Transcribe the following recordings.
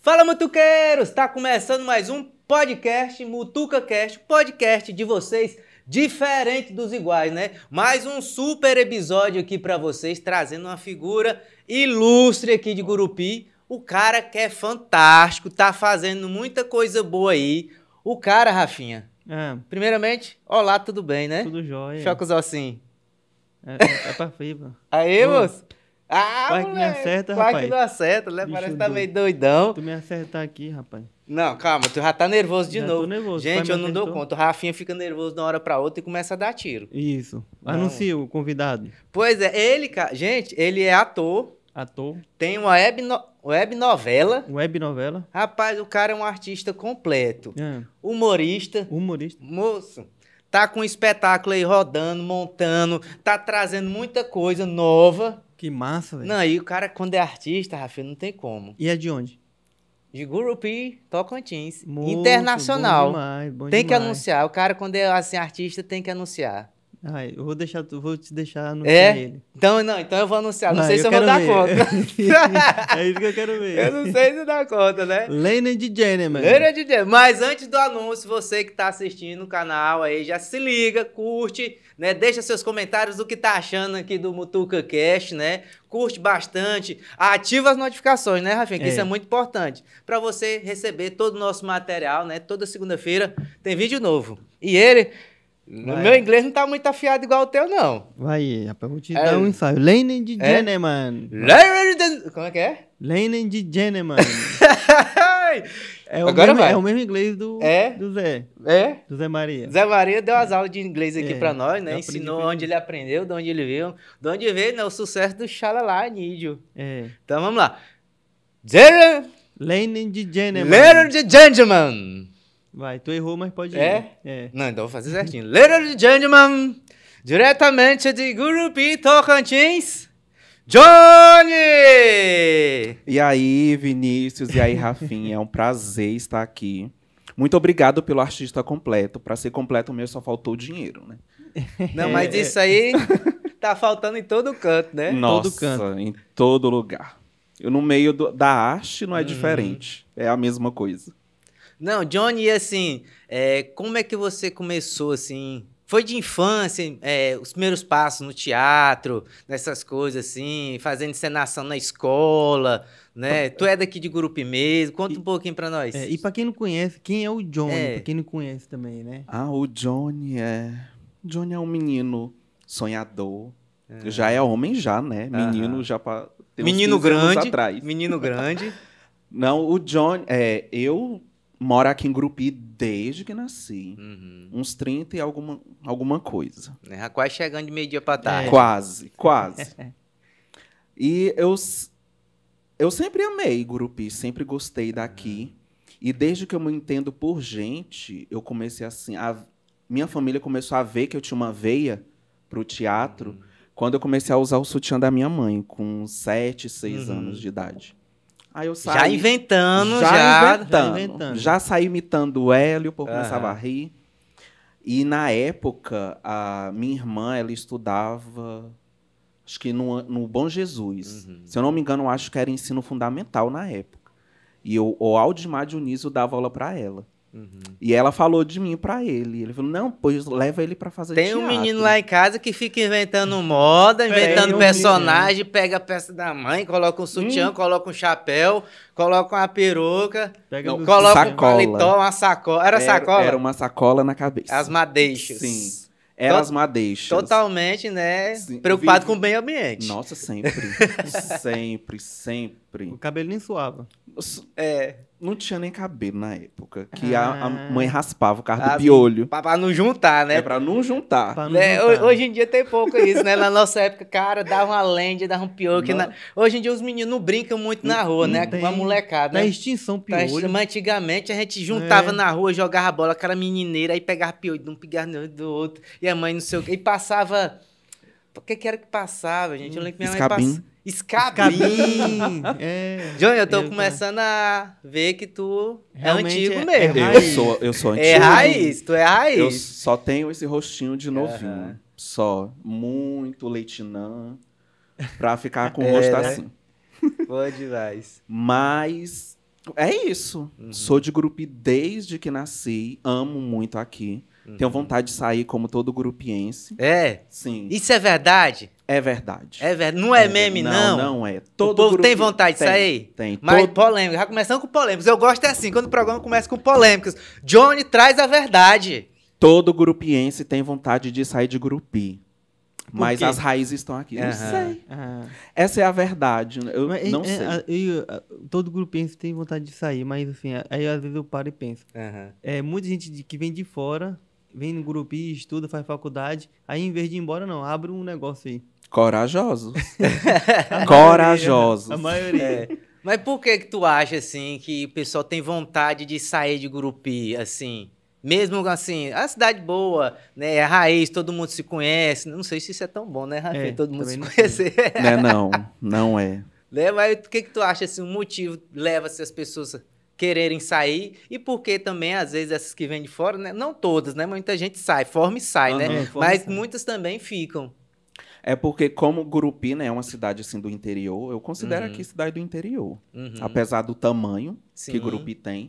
Fala, Mutuqueiros! Tá começando mais um podcast, MutucaCast, podcast de vocês, diferente dos iguais, né? Mais um super episódio aqui pra vocês, trazendo uma figura ilustre aqui de Gurupi. O cara que é fantástico, tá fazendo muita coisa boa aí. O cara, Rafinha, primeiramente, olá, tudo bem, né? Tudo jóia. Choca os ossinhos. É pra fibra. Aí, moço? Ah, quase que me moleque, acerta, quase rapaz. que não acerta, né? Bicho Parece que tá doido. meio doidão. Tu me acertar aqui, rapaz. Não, calma, tu já tá nervoso de Já novo. tô nervoso. Gente, Pai, eu me não dou acertou? conta. O Rafinha fica nervoso de uma hora pra outra e começa a dar tiro. Isso. Não. Anuncia o convidado. Pois é, ele, cara, gente, ele é ator, Ator. tem uma web novela. Web novela. Rapaz, o cara é um artista completo. É. Humorista. Humorista. Moço, tá com um espetáculo aí rodando, montando, tá trazendo muita coisa nova. Que massa, velho. Não, e o cara, quando é artista, Rafinha, não tem como. E é de onde? De Gurupi, Tocantins. Moço, Internacional. Bom demais, bom Tem que demais. anunciar. O cara, quando é assim, artista, tem que anunciar. Ai, eu vou te deixar anunciar É? ele. Então eu vou anunciar. Não Vai, sei se eu vou quero dar ver. conta. É isso que eu quero ver. Eu não sei se dá conta, né? Lane de Gentleman. Mas antes do anúncio, você que tá assistindo o canal aí, já se liga, curte, né? Deixa seus comentários do que tá achando aqui do MutucaCast, né? Curte bastante, ativa as notificações, né, Rafinha? Que isso é muito importante. Pra você receber todo o nosso material, né? Toda segunda-feira tem vídeo novo. E ele... Vai. Meu inglês não tá muito afiado igual o teu, não. Vai, rapaz, vou te dar um ensaio. Lane de Gentleman. Como é que é? Lane de Gentleman. Agora vai. É o mesmo inglês do Zé. É? Do Zé Maria. Zé Maria deu as aulas de inglês aqui pra nós, né? eu Ensinou aprendi. onde ele aprendeu, de onde ele viu. De onde veio, né? O sucesso do Xalala Nídio. É. Então vamos lá. Lane de Gentleman. Ladies and gentlemen. Vai, tu errou, mas pode ir. É? É. Não, então vou fazer certinho. Ladies and gentlemen, diretamente de Gurupi, Tocantins, Johnny! E aí, Vinícius, e aí, Rafinha, é um prazer estar aqui. Muito obrigado pelo artista completo. Para ser completo mesmo, só faltou o dinheiro, né? Não, mas isso aí tá faltando em todo canto, né? Nossa, todo canto. em todo lugar. Eu, no meio da arte não é diferente. É a mesma coisa. Não, Johnny, assim, como é que você começou, assim? Foi de infância, os primeiros passos no teatro, nessas coisas, assim, fazendo encenação na escola, né? Tu é daqui de Gurupi mesmo, conta um pouquinho pra nós. E pra quem não conhece, quem é o Johnny? É. Pra quem não conhece também, né? Ah, o Johnny é um menino sonhador. Já é homem já, né? Menino já para ter uns Menino 15 anos grande, atrás. menino grande. Não, o Johnny... eu moro aqui em Gurupi desde que nasci. Uns 30 e alguma coisa. Né? Quase chegando de meio-dia pra tarde. Quase. E eu sempre amei Gurupi, sempre gostei daqui. E desde que eu me entendo por gente, eu comecei assim... minha família começou a ver que eu tinha uma veia pro teatro quando eu comecei a usar o sutiã da minha mãe, com 7, 6 anos de idade. Aí eu saí... Já inventando. Já saí imitando o Hélio, por começava a rir. E na época, a minha irmã, ela estudava, acho que no Bom Jesus. Se eu não me engano, eu acho que era ensino fundamental na época. E o Aldimar Dionísio dava aula para ela. E ela falou de mim para ele. Ele falou, não, pois leva ele para fazer Tem teatro. um menino lá em casa que fica inventando moda, inventando um personagem, pega a peça da mãe, coloca um sutiã, coloca um chapéu, coloca uma peruca, Pega coloca um sacola. paletó, uma sacola. Era sacola? Era uma sacola na cabeça. As madeixas. Sim. Eram as madeixas. Totalmente, né? Sim. Preocupado com o meio ambiente. Nossa, sempre. sempre. O cabelo nem suava. Não tinha nem cabelo na época. Que a mãe raspava o carro do Ah, piolho. Pra não juntar, né? É pra não juntar. Pra não Né, juntar. hoje em dia tem pouco isso, né? Na nossa época, cara, dava uma lente, dava um piolho. Hoje em dia os meninos não brincam muito na rua, né? Com a molecada, Da né? extinção Tá, piolho. mas antigamente a gente juntava na rua, jogava bola, aquela menineira, aí pegava piolho de um, pegava no do outro, e a mãe não sei o quê, e passava... O que era que passava, gente? Eu lembro que minha mãe Escabim. passava... Escabim! Cabim. Johnny, eu tô começando a ver que tu Realmente é antigo é mesmo. raiz. Eu sou antigo. É raiz, tu é raiz. Eu só tenho esse rostinho de novinho. Só. Muito leitinã. Pra ficar com o rosto né? assim. Boa demais. Mas É isso. Sou de grupi desde que nasci. Amo muito aqui. Tenho vontade de sair como todo grupiense. É? Sim. Isso é verdade? É verdade. É verdade. Não é meme, não? Não é. O povo tem vontade de sair? Tem. Mas polêmica. Já começando com polêmicas. Eu gosto assim, quando o programa começa com polêmicas. Johnny traz a verdade. Todo grupiense tem vontade de sair de grupi. Mas quê? as raízes estão aqui. Não sei. Essa é a verdade. Eu não sei. Todo grupense tem vontade de sair, mas assim, aí às vezes eu paro e penso. Muita gente que vem de fora, vem no grupo, estuda, faz faculdade, aí em vez de ir embora, não, abre um negócio aí. Corajosos. Corajosos. A maioria. Mas por que tu acha, assim, que o pessoal tem vontade de sair de grupi, assim? Mesmo assim, a cidade boa, né? É raiz, todo mundo se conhece. Não sei se isso é tão bom, né, Rafinha? Todo mundo se conhecer. Não é. Mas o que tu acha, assim, o motivo leva as pessoas a quererem sair? E por que também, às vezes, essas que vêm de fora, né? Não todas, né? Muita gente sai, forma e sai, né? Mas muitas também ficam. É porque, como Gurupi, né, é uma cidade assim do interior, eu considero aqui cidade do interior. Apesar do tamanho que Gurupi tem,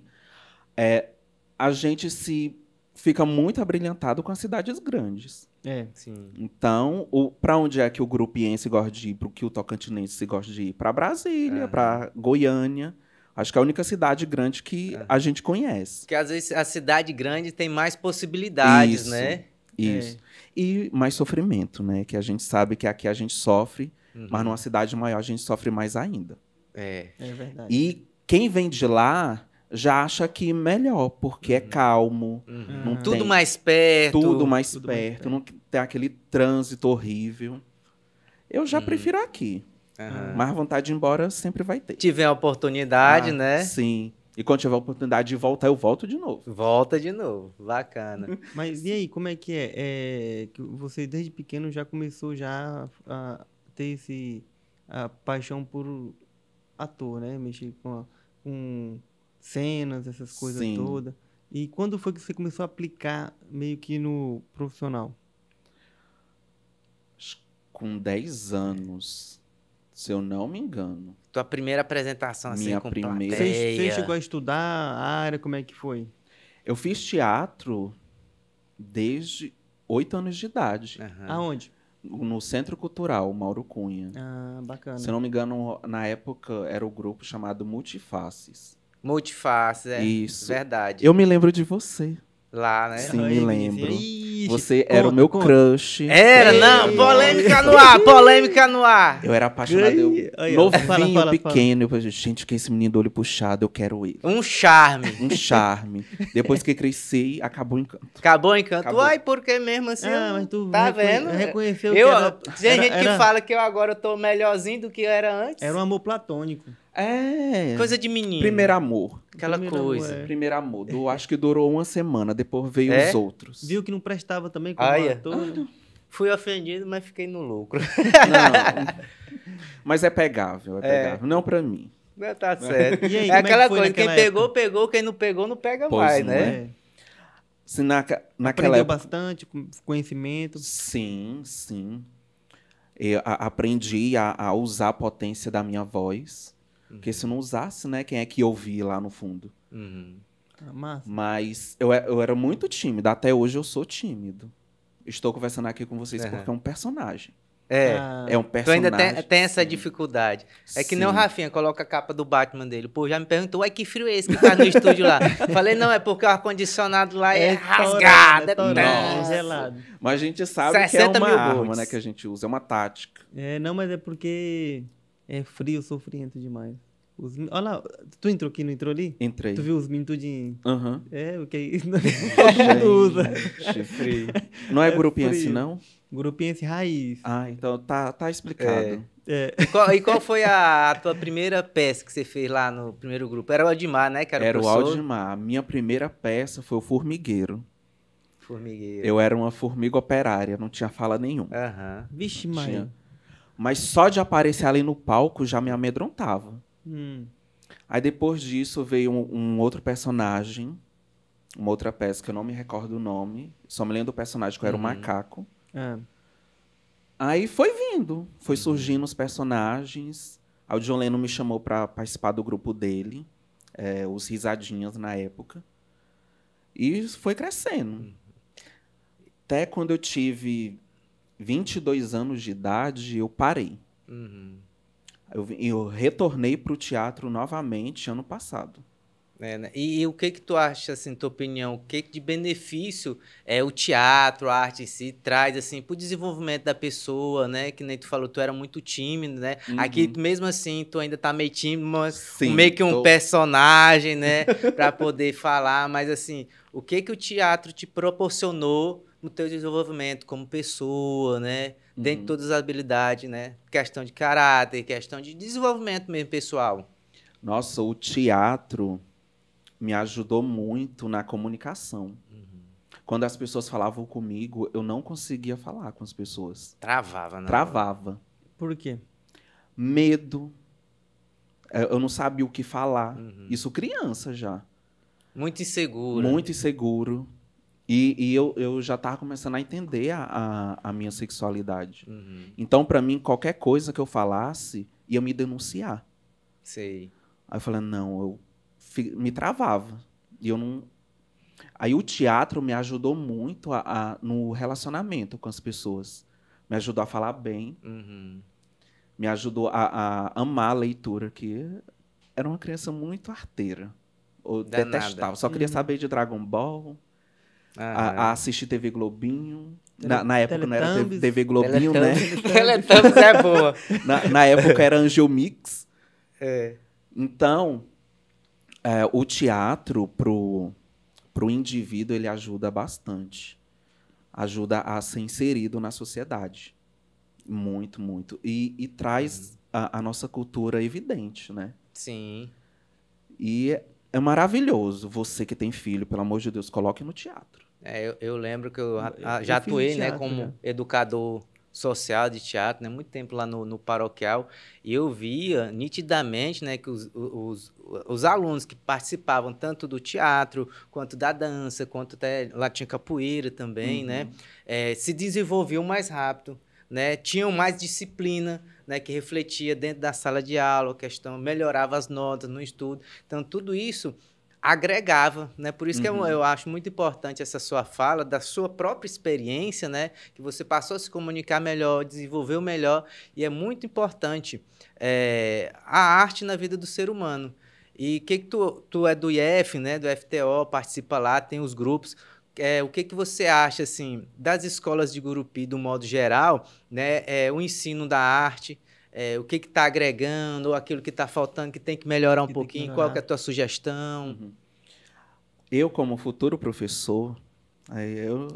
a gente fica muito abrilhantado com as cidades grandes. Sim. Então, para onde é que o grupiense gosta de ir? Para que o tocantinense gosta de ir? Para Brasília, para Goiânia. Acho que é a única cidade grande que a gente conhece. Porque às vezes a cidade grande tem mais possibilidades, né? Isso. E mais sofrimento, né? Que a gente sabe que aqui a gente sofre, mas numa cidade maior a gente sofre mais ainda. É verdade. E quem vem de lá já acha que melhor, porque é calmo. Não Tudo tem, mais perto. Tudo mais perto. Não tem aquele trânsito horrível. Eu já prefiro aqui. Mas a vontade de ir embora sempre vai ter. Tiver a oportunidade, né? Sim. E quando tiver a oportunidade de voltar, eu volto de novo. Volta de novo. Bacana. Mas e aí, como é que é? Que você desde pequeno já começou já a ter a paixão por ator, né? Mexer com cenas, essas coisas todas. E quando foi que você começou a aplicar meio que no profissional? Com 10 anos, se eu não me engano. Tua primeira apresentação assim Minha com primeira. plateia. Você chegou a estudar a área? Como é que foi? Eu fiz teatro desde 8 anos de idade. Aonde? No Centro Cultural, Mauro Cunha. Ah, bacana. Se eu não me engano, na época era o grupo chamado Multifaces. Multifaces, Isso. Verdade. Eu me lembro de você. Lá, né? Sim, me lembro. Ixi, Você era o meu crush. Era, não, polêmica no ar, polêmica no ar. Eu era apaixonado, novinho, fala. pequeno. Eu falei, gente, que esse menino do olho puxado, eu quero ele. Um charme. Um charme. Depois que cresci, acabou o encanto. Acabou o encanto. Acabou. Uai, porque mesmo assim, mas tu tá vendo? reconheceu Eu, que tem gente que fala que eu agora tô melhorzinho do que eu era antes. era um amor platônico. Coisa de menino. Primeiro amor. Aquela coisa. Primeiro amor. Acho que durou uma semana, depois veio os outros. Viu que não prestava também como ator? Fui ofendido, mas fiquei no lucro. Não. Mas é pegável. Não pra mim. Não, tá certo. E aí, é como aquela que foi coisa, quem naquela pegou, pegou, quem não pegou, não pega Pois mais, não né? é. Se naquela Aprendeu época... bastante, conhecimento. Sim. Eu aprendi a usar a potência da minha voz. Porque se eu não usasse, né? Quem é que ia ouvir lá no fundo? Massa. Mas eu era muito tímido. Até hoje eu sou tímido. Estou conversando aqui com vocês porque é um personagem. É um Tu personagem. ainda tem essa dificuldade. É que nem o Sim. Rafinha coloca a capa do Batman dele. Pô, já me perguntou, uai, que frio é esse que faz no estúdio lá? Falei, não, é porque o ar-condicionado lá é rasgado. É gelado. Mas a gente sabe que é 60 uma mil arma, volts. né, que a gente usa. É uma tática. Não, mas é porque é frio, sofrento demais. Olha lá, tu entrou aqui, não entrou ali? Entrei. Tu viu os meninos tudinho? Aham. O que todo mundo usa. Frio. Não é grupiense, frio. não? Grupiense raiz. Ah, então tá explicado. E qual foi a tua primeira peça que você fez lá no primeiro grupo? Era o Aldimar, né? Que Era o professor? Aldimar. A minha primeira peça foi o Formigueiro. Formigueiro. Eu era uma formiga operária, não tinha fala nenhuma. Vixe, Tinha. Maria. Mas só de aparecer ali no palco já me amedrontava. Aí depois disso veio um outro personagem, uma outra peça que eu não me recordo o nome, só me lembro do personagem que eu era um macaco. Aí foi vindo, foi surgindo os personagens. Aí o John Lennon me chamou para participar do grupo dele. os Risadinhas na época. E foi crescendo. Até quando eu tive 22 anos de idade, eu parei. Eu retornei para o teatro novamente ano passado. Né? E o que tu acha, assim, tua opinião, o que de benefício o teatro, a arte em si, traz, assim, pro desenvolvimento da pessoa, né? Que nem tu falou, tu era muito tímido, né? Aqui, mesmo assim, tu ainda tá meio tímido, mas Sim, meio que um personagem, né? Pra poder falar, mas, assim, o que o teatro te proporcionou no teu desenvolvimento como pessoa, né? Dentro de todas as habilidades, né? Questão de caráter, questão de desenvolvimento mesmo pessoal. Nossa, o teatro me ajudou muito na comunicação. Quando as pessoas falavam comigo, eu não conseguia falar com as pessoas. Travava, né? Travava. Por quê? Medo. Eu não sabia o que falar. Isso criança já. Muito insegura. Muito inseguro. E eu já estava começando a entender a minha sexualidade. Então, para mim, qualquer coisa que eu falasse, ia me denunciar. Sei. Aí eu falei, não, eu me travava. E eu não... Aí o teatro me ajudou muito no relacionamento com as pessoas. Me ajudou a falar bem. Me ajudou a amar a leitura, que era uma criança muito arteira. Eu detestava. Só queria saber de Dragon Ball, a assistir TV Globinho. Na época não era TV Globinho, né? Teletubbies é boa. Na época era Angel Mix. Então, o teatro pro indivíduo, ele ajuda bastante. Ajuda a ser inserido na sociedade. Muito, muito. E traz a nossa cultura evidente, né? Sim. E é maravilhoso. Você que tem filho, pelo amor de Deus, coloque no teatro. Eu lembro que eu já atuei, né, como já. educador social de teatro, né, muito tempo lá no paroquial, e eu via nitidamente, né, que os alunos que participavam tanto do teatro, quanto da dança, quanto até lá tinha capoeira também, né, se desenvolviam mais rápido, né, tinham mais disciplina, né, que refletia dentro da sala de aula, a questão melhorava as notas no estudo, então tudo isso agregava, né? Por isso que eu acho muito importante essa sua fala, da sua própria experiência, né? Que você passou a se comunicar melhor, desenvolveu melhor, e é muito importante a arte na vida do ser humano. E que tu é do IF, né? Do FTO, participa lá, tem os grupos. O que você acha, assim, das escolas de Gurupi, do modo geral, né? O ensino da arte, o que está agregando, ou aquilo que está faltando, que tem que melhorar um pouquinho, qual que é a tua sugestão? Eu, como futuro professor, eu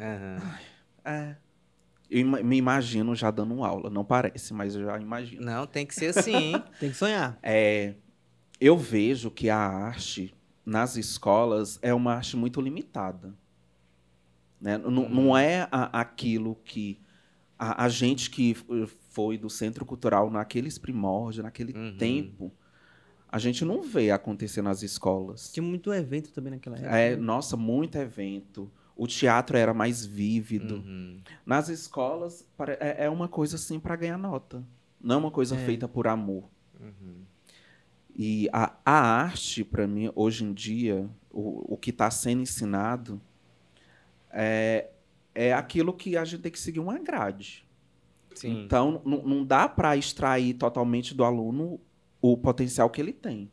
me imagino já dando aula. Não parece, mas eu já imagino. Não, tem que ser assim. Tem que sonhar. Eu vejo que a arte nas escolas é uma arte muito limitada. Né? Não é aquilo que a gente que foi do Centro Cultural naqueles primórdios, naquele tempo, a gente não vê acontecer nas escolas. Tinha muito evento também naquela época. Nossa, muito evento. O teatro era mais vívido. Nas escolas, é uma coisa assim para ganhar nota. Não é uma coisa feita por amor. E a arte, para mim, hoje em dia, o que está sendo ensinado é aquilo que a gente tem que seguir uma grade. Sim. Então, não dá para extrair totalmente do aluno o potencial que ele tem.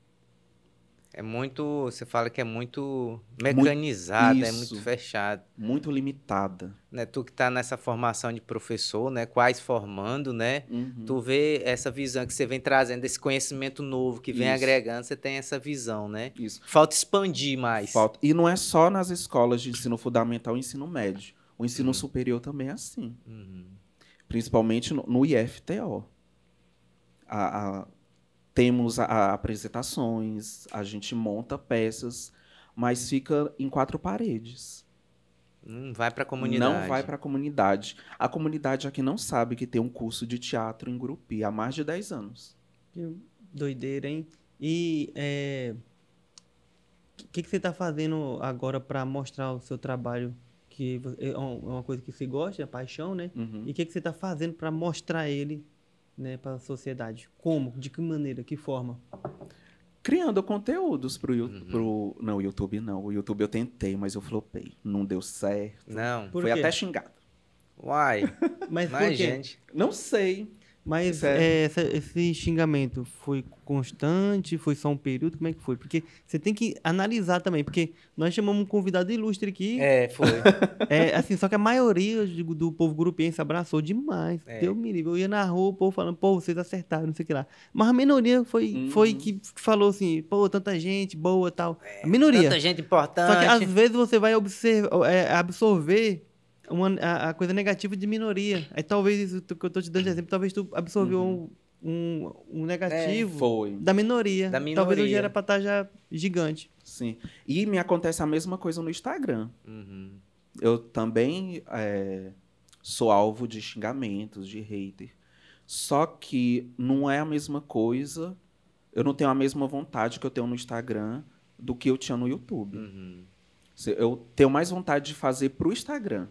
Você fala que é muito mecanizada, é muito fechado. Muito limitada. Né? Tu que está nessa formação de professor, né? Quase formando, né? Tu vê essa visão que você vem trazendo, esse conhecimento novo que vem agregando, você tem essa visão, né? Isso. Falta expandir mais. Falta. E não é só nas escolas de ensino fundamental e ensino médio. O ensino superior também é assim. Principalmente no IFTO. Temos apresentações, a gente monta peças, mas fica em 4 paredes. Não vai para a comunidade. Não vai para a comunidade. A comunidade aqui não sabe que tem um curso de teatro em Gurupi há mais de 10 anos. Que doideira, hein? E o que você está fazendo agora para mostrar o seu trabalho? Que é uma coisa que você gosta, é paixão, né? E o que você está fazendo para mostrar ele, né, para a sociedade? Como? De que maneira? Que forma? Criando conteúdos pro YouTube. Não, o YouTube não. O YouTube eu tentei, mas eu flopei. Não deu certo. Não. Fui até xingado. Uai. Mas por quê? gente. Não sei. Mas Sério? esse xingamento foi constante? Foi só um período? Como é que foi? Porque você tem que analisar também, porque nós chamamos um convidado ilustre aqui. Foi. Assim, só que a maioria do povo grupiense abraçou demais. Deus me livre. Eu ia na rua, o povo falando, pô, vocês acertaram, não sei o que lá. Mas a minoria foi que falou assim, pô, tanta gente boa e tal. A minoria. Tanta gente importante. Só que às vezes você vai absorver a coisa negativa de minoria. Aí talvez isso que eu tô te dando de exemplo, talvez tu absorveu um negativo Foi. da minoria. Da minoria. Talvez hoje era pra estar já gigante. Sim. E me acontece a mesma coisa no Instagram. Eu também sou alvo de xingamentos, de hater. Só que não é a mesma coisa. Eu não tenho a mesma vontade que eu tenho no Instagram do que eu tinha no YouTube. Eu tenho mais vontade de fazer pro Instagram.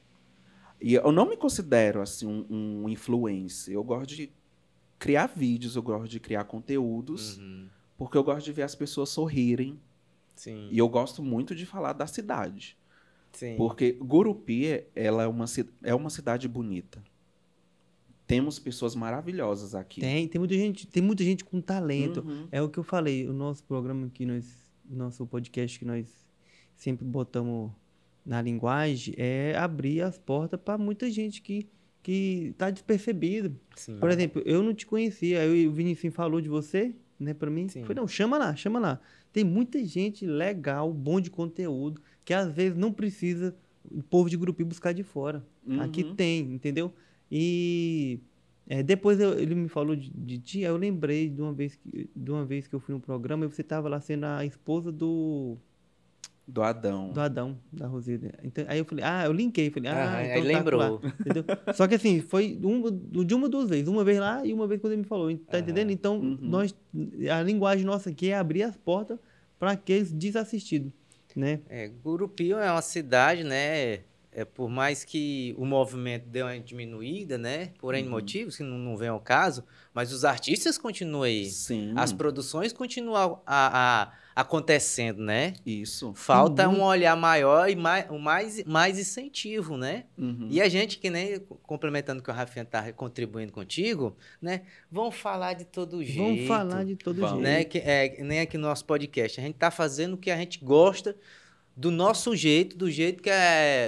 E eu não me considero assim um influencer. Eu gosto de criar vídeos, eu gosto de criar conteúdos, porque eu gosto de ver as pessoas sorrirem. Sim. E eu gosto muito de falar da cidade. Sim. Porque Gurupi, ela é uma cidade bonita. Temos pessoas maravilhosas aqui. Tem muita gente com talento. É o que eu falei, o nosso programa nosso podcast que nós sempre botamos na linguagem é abrir as portas para muita gente que está despercebido. Sim. Por exemplo, eu não te conhecia, aí o Vinicius falou de você, né, para mim. Sim. Foi, não, chama lá. Tem muita gente legal, bom de conteúdo, que às vezes não precisa o povo de Gurupi buscar de fora. Aqui tem, entendeu? E depois ele me falou de ti, aí eu lembrei de uma vez que eu fui no programa e você estava lá sendo a esposa do Adão. Do Adão, da Rosida. Então, aí eu falei, eu linkei. Falei, então aí lembrou. Lá, entendeu? Só que assim, foi de uma duas vezes. Uma vez lá e uma vez quando ele me falou. Tá entendendo? Então, a linguagem nossa aqui é abrir as portas para aqueles desassistidos, né? Gurupi é uma cidade, né? Por mais que o movimento deu uma diminuída, né? Por N motivos, que não vem ao caso, mas os artistas continuam aí. Sim. As produções continuam acontecendo, né? Isso. Falta um olhar maior e mais incentivo, né? E a gente, que nem complementando o que o Rafinha está contribuindo contigo, né? Vão falar de todo jeito. Vão falar de todo jeito. Né? Nem aqui no nosso podcast. A gente está fazendo o que a gente gosta, do nosso jeito, do jeito que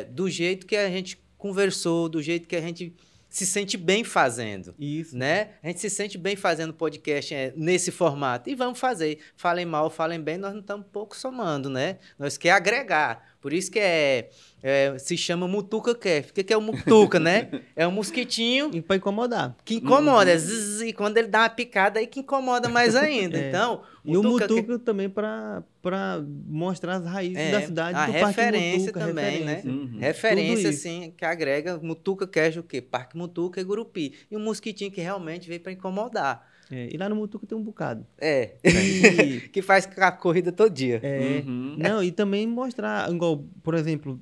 a gente conversou, do jeito que a gente se sente bem fazendo. Isso. Né? A gente se sente bem fazendo podcast nesse formato. E vamos fazer. Falem mal, falem bem, nós não estamos pouco somando, né? Nós queremos agregar. Por isso que se chama Mutuca Cast. O que é o Mutuca, né? É um mosquitinho... E para incomodar. Que incomoda. E quando ele dá uma picada, aí que incomoda mais ainda. Então... E o Mutuca também para mostrar as raízes da cidade. A do referência Parque Mutuca, também, né? Referência, assim, que agrega Mutuca Cast, o quê? Parque Mutuca e Gurupi. E um mosquitinho que realmente veio para incomodar. E lá no Mutuca tem um bocado. Que faz a corrida todo dia. Não, e também mostrar, igual, por exemplo,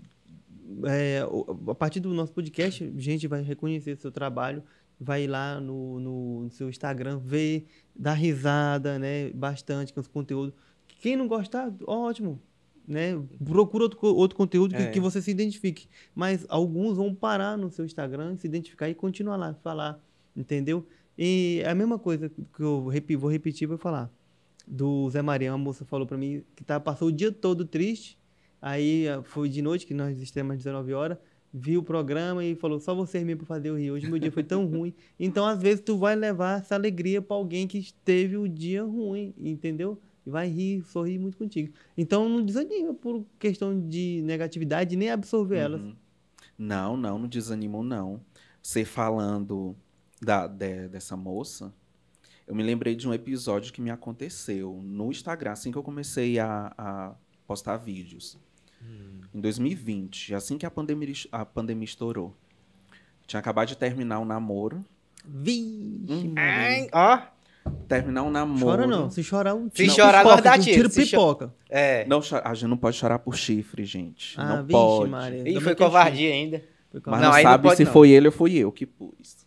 a partir do nosso podcast, a gente vai reconhecer o seu trabalho, vai lá no seu Instagram, ver, dar risada, né, bastante com os conteúdos. Quem não gostar, ótimo, né? Procura outro conteúdo que você se identifique. Mas alguns vão parar no seu Instagram, se identificar e continuar lá, falar, entendeu? E a mesma coisa que eu vou repetir, vou falar. Do Zé Maria, uma moça falou pra mim que passou o dia todo triste, aí foi de noite, que nós estamos às 19 horas, viu o programa e falou, só vocês mesmo pra fazer eu rir, hoje meu dia foi tão ruim. Então, às vezes, tu vai levar essa alegria pra alguém que teve o dia ruim, entendeu? E vai rir, sorrir muito contigo. Então, não desanima por questão de negatividade, nem absorver elas. Não desanimo, não. Você falando dessa moça, eu me lembrei de um episódio que me aconteceu no Instagram, assim que eu comecei a postar vídeos. Em 2020, assim que a pandemia estourou. Tinha acabado de terminar um namoro. Vixe, Terminar um namoro. Chora não, se chorar nós dá tiro. Tiro pipoca. Não, a gente não pode chorar por chifre, gente. Não vixe, pode. Maria. E foi covardia ainda. Mas não sabe se foi ele ou fui eu que pus.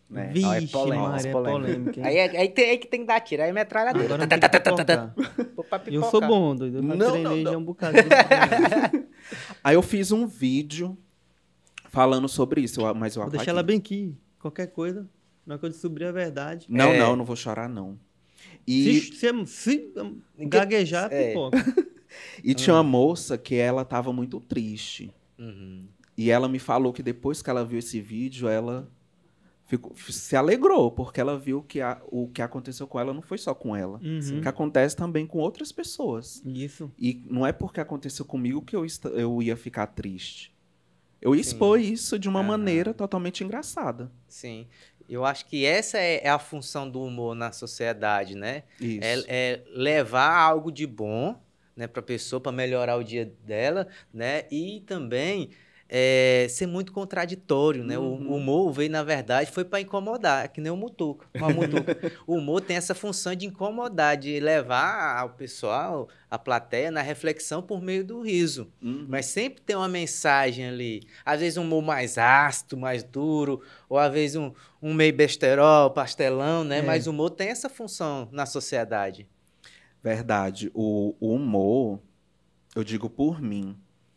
né? Vixe, é polêmica, Maria, é polêmica. polêmica, hein? Aí que tem que dar tiro, aí é metralhadora. Agora não tem que pipocar. Pra Eu pipocar. sou bom, doido. Eu já Não, treinei não, já não. um bocado. Aí eu fiz um vídeo falando sobre isso, mas eu Vou apaguei. deixar ela bem aqui. Qualquer coisa, na hora que eu descobrir a verdade. Não vou chorar, não. E, Se gaguejar, É. pipoca. e tinha uma moça que ela tava muito triste. Uhum. E ela me falou que depois que ela viu esse vídeo, ela se alegrou, porque ela viu que o que aconteceu com ela não foi só com ela. Uhum. Que acontece também com outras pessoas. Isso. E não é porque aconteceu comigo que eu ia ficar triste. Eu expus isso de uma maneira totalmente engraçada. Sim. Eu acho que essa é a função do humor na sociedade, né? Isso. É levar algo de bom, né, para a pessoa, para melhorar o dia dela, né? E também ser muito contraditório, né? O humor veio, na verdade, foi para incomodar, que nem o Mutuca. O humor tem essa função de incomodar, de levar o pessoal, a plateia, na reflexão por meio do riso. Mas sempre tem uma mensagem ali. Às vezes um humor mais ácido, mais duro, ou às vezes um meio besterol, pastelão, né? Mas o humor tem essa função na sociedade. Verdade. O humor, eu digo por mim,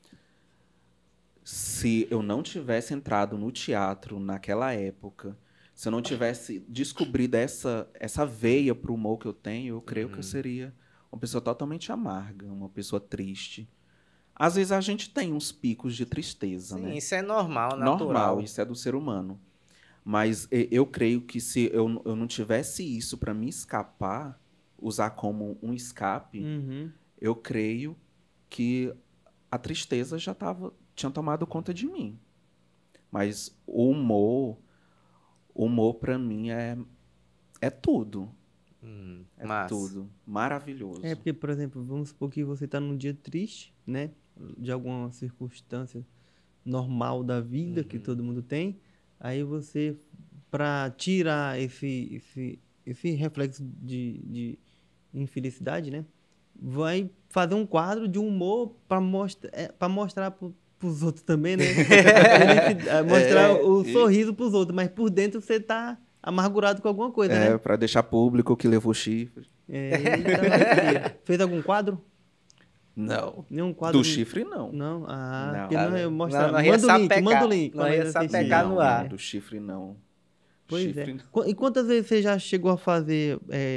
se eu não tivesse entrado no teatro naquela época, se eu não tivesse descobrido essa veia pro humor que eu tenho, eu creio que eu seria uma pessoa totalmente amarga, uma pessoa triste. Às vezes a gente tem uns picos de tristeza, Sim, né? isso é normal, natural. Normal, isso é do ser humano. Mas eu creio que se eu não tivesse isso para me escapar, usar como um escape, eu creio que a tristeza já tinha tomado conta de mim. Mas o humor para mim é tudo. É massa. tudo. Maravilhoso. É porque, por exemplo, vamos supor que você está num dia triste, né? De alguma circunstância normal da vida que todo mundo tem. Aí você, para tirar esse reflexo de infelicidade, né? Vai fazer um quadro de humor para mostrar para os outros também, né? Mostrar o sorriso para os outros, mas por dentro você tá amargurado com alguma coisa, né? Para deixar público que levou chifre. Fez algum quadro? Não. Nenhum quadro? Do chifre, não. Não? Não. Porque não é mostrar. Não ia Manda o link. Não ia sapecar no ar. Do chifre, não. Pois chifre, é. E quantas vezes você já chegou a fazer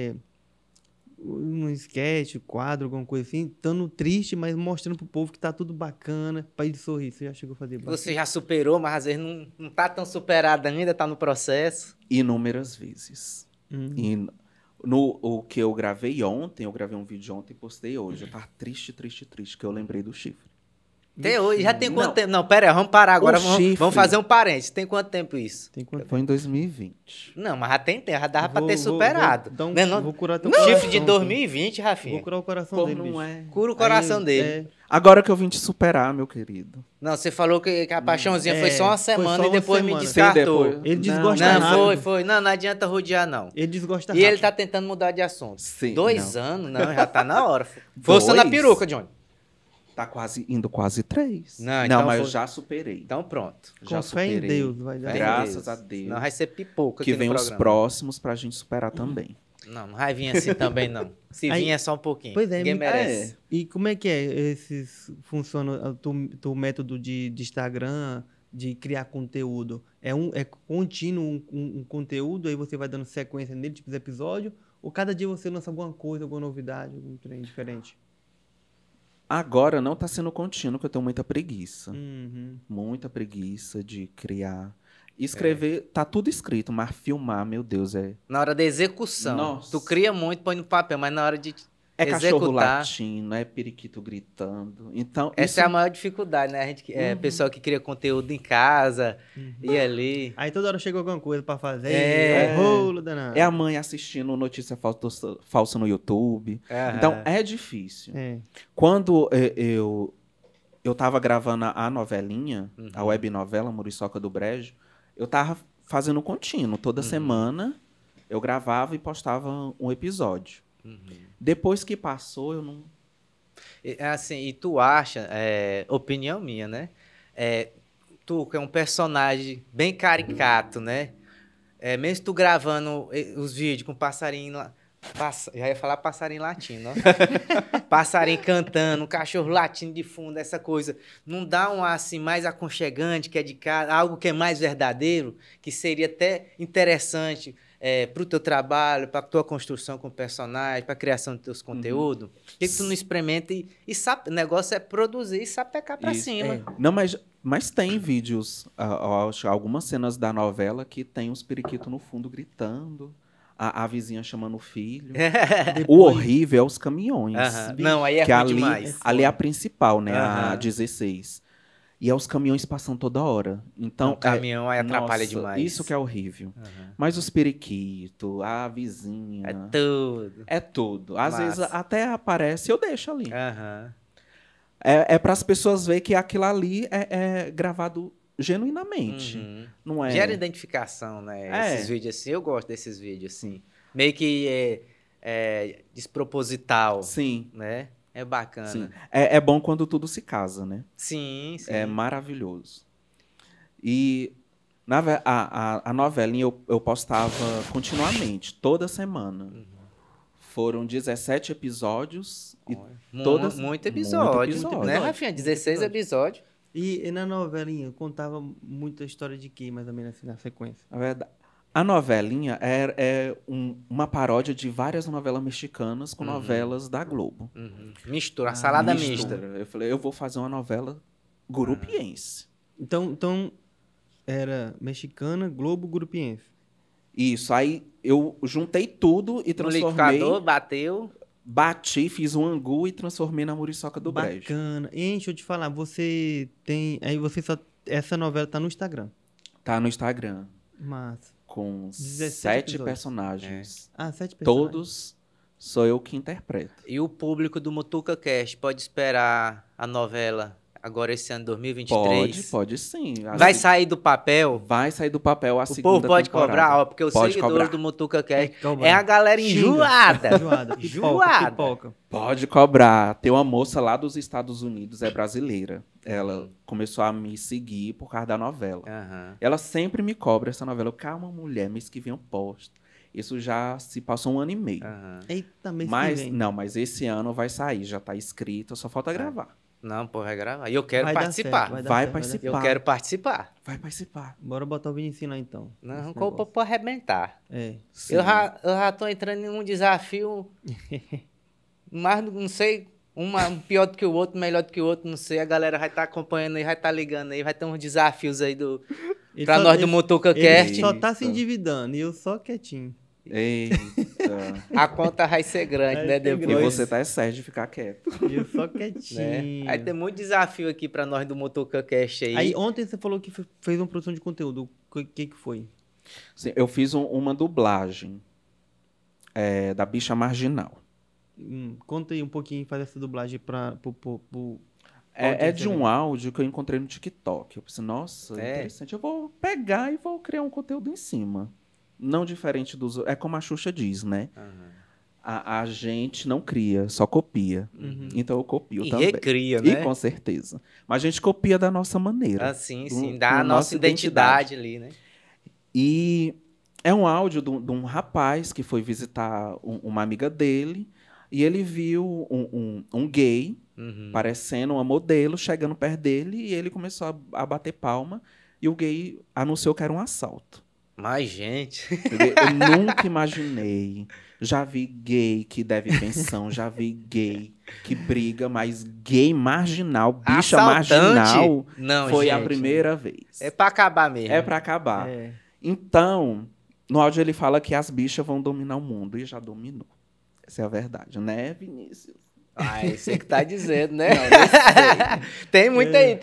um sketch, quadro, alguma coisa assim, estando triste, mas mostrando pro povo que tá tudo bacana, pra ele sorrir? Você já chegou a fazer bastante? Você já superou, mas às vezes não tá tão superado ainda, tá no processo. Inúmeras vezes. E o que eu gravei ontem, eu gravei um vídeo ontem e postei hoje. Eu tava triste, que eu lembrei do chifre. Até hoje, já tem quanto tempo? Não, pera aí, vamos parar agora, vamos fazer um parênteses. Tem quanto tempo isso? Foi em 2020. Não, mas já tem tempo, já dava pra ter superado. Vou curar teu coração. Chifre de 2020, Rafinha. Vou curar o coração dele, bicho. Cura o coração dele. Agora que eu vim te superar, meu querido. Não, você falou que a paixãozinha foi só uma semana e depois me semana. descartou. Sim, Ele desgosta Não, rápido. foi. Não adianta rodear, não. Ele desgosta E rápido. ele tá tentando mudar de assunto. Sim, 2 anos? Não, já tá na hora. Força na peruca, Johnny. Tá indo quase 3. Não, então mas eu já superei. Então pronto. Já Com fé em superei. Deus, vai dar. Graças a Deus. Não vai ser pipoca Que aqui vem no os programa. próximos pra gente superar também. Não vai vir assim também, não. Se vir é só um pouquinho. Pois é, Ninguém merece. E como é que funciona o teu método de Instagram, de criar conteúdo? É contínuo um conteúdo, aí você vai dando sequência nele, tipo os episódios, ou cada dia você lança alguma coisa, alguma novidade, algum trem diferente? Agora não tá sendo contínuo, que eu tenho muita preguiça. Uhum. Muita preguiça de criar. Escrever, tá tudo escrito, mas filmar, meu Deus, Na hora da execução. Nossa. Tu cria muito, põe no papel, mas na hora de cachorro executar... latindo, é periquito gritando. Então, Essa é a maior dificuldade, né? A gente, pessoal que cria conteúdo em casa, e ali... Aí toda hora chega alguma coisa pra fazer, é rolo danado. É a mãe assistindo notícia falsa no YouTube. Então, é difícil. Quando eu tava gravando a novelinha, a web novela Muriçoca do Brejo, eu tava fazendo contínuo. Toda semana eu gravava e postava um episódio. Depois que passou, eu não... Assim, e tu acha, opinião minha, né? Tu que é um personagem bem caricato, né? mesmo tu gravando os vídeos com passarinho lá, já ia falar passarinho latino, ó. Passarinho cantando, um cachorro latindo de fundo, essa coisa. Não dá um ar assim mais aconchegante, que é de casa, algo que é mais verdadeiro, que seria até interessante para o teu trabalho, para a tua construção com personagem, para a criação dos teus conteúdos. Por que tu não experimenta e sabe, o negócio é produzir e sapecar para cima. Não, mas tem vídeos, algumas cenas da novela que tem os periquitos no fundo gritando. A vizinha chamando o filho. O horrível é os caminhões. Não, aí é ruim demais. Ali é a principal, né? A 16. E é os caminhões passando toda hora. Então, o caminhão aí atrapalha demais. Isso que é horrível. Mas os periquitos, a vizinha... É tudo. É tudo. Às vezes até aparece, eu deixo ali. É para as pessoas verem que aquilo ali é gravado genuinamente. Não é... Gera identificação, né? Esses vídeos assim, eu gosto desses vídeos assim. Meio que desproposital. Sim. Né? É bacana. Sim. É bom quando tudo se casa, né? Sim. É maravilhoso. E a novelinha eu postava continuamente, toda semana. Foram 17 episódios. Muito episódio. Né, Rafinha? 16 episódios. E na novelinha, contava muita história de quê, mais ou menos assim, na sequência? Na verdade, a novelinha é uma paródia de várias novelas mexicanas com novelas da Globo. Mistura, salada mista. Eu falei, eu vou fazer uma novela gurupiense. Então, era mexicana, Globo, gurupiense. Isso, aí eu juntei tudo e transformei... No liquidificador, bateu... Bati, fiz um angu e transformei na muriçoca do Brejo. Bacana. E deixa eu te falar, você tem... Aí você só... Essa novela tá no Instagram. Tá no Instagram. Massa. Com 7 personagens. 7 personagens. Todos sou eu que interpreto. E o público do Mutuca Cast pode esperar a novela agora esse ano 2023? Pode sim. Vai sair do papel? Vai sair do papel a segunda temporada. O povo pode cobrar, porque os seguidores do Mutuca Cast é a galera enjoada. Pipoca. Pode cobrar. Tem uma moça lá dos Estados Unidos, é brasileira. Ela começou a me seguir por causa da novela. Ela sempre me cobra essa novela. Calma, mulher, mês que vem eu posto. Isso já se passou 1 ano e meio. Eita, mês que vem. Não, mas esse ano vai sair, já tá escrito, só falta gravar. Não, pô, vai gravar. E eu quero participar. Vai participar. Eu quero participar. Vai participar. Bora botar o Vinicius lá, então. Não, pra arrebentar. Sim. Eu já tô entrando em um desafio, mas não sei, um pior do que o outro, melhor do que o outro, não sei. A galera vai estar acompanhando aí, vai estar ligando aí, vai ter uns desafios aí pra nós do Mutuca Cast. Ele só tá se endividando e eu só quietinho. Eita. A conta vai ser grande, né? Depois. E você tá certo de ficar quieto. Eu só quietinho. Né? Aí tem muito desafio aqui pra nós do Mutuca Cast aí. Aí ontem você falou que fez uma produção de conteúdo. O que foi? Sim, eu fiz uma dublagem da Bicha Marginal. Conta aí um pouquinho, faz essa dublagem pro é de um áudio que eu encontrei no TikTok. Eu pensei, nossa, interessante. Eu vou pegar e vou criar um conteúdo em cima. Não diferente dos... É como a Xuxa diz, né? A gente não cria, só copia. Então eu copio também. E recria, né? E com certeza. Mas a gente copia da nossa maneira. Sim. Dá a nossa identidade ali, né? E é um áudio de um rapaz que foi visitar uma amiga dele e ele viu um gay parecendo uma modelo chegando perto dele e ele começou a bater palma e o gay anunciou que era um assalto. Mas, gente... Eu nunca imaginei. Já vi gay que deve pensão, já vi gay que briga, mas gay marginal, bicha marginal, não, foi gente, a primeira vez. É pra acabar mesmo. É pra acabar. Então, no áudio ele fala que as bichas vão dominar o mundo, e já dominou. Essa é a verdade, né, Vinícius? Você que tá dizendo, né? Não sei. Tem muito aí.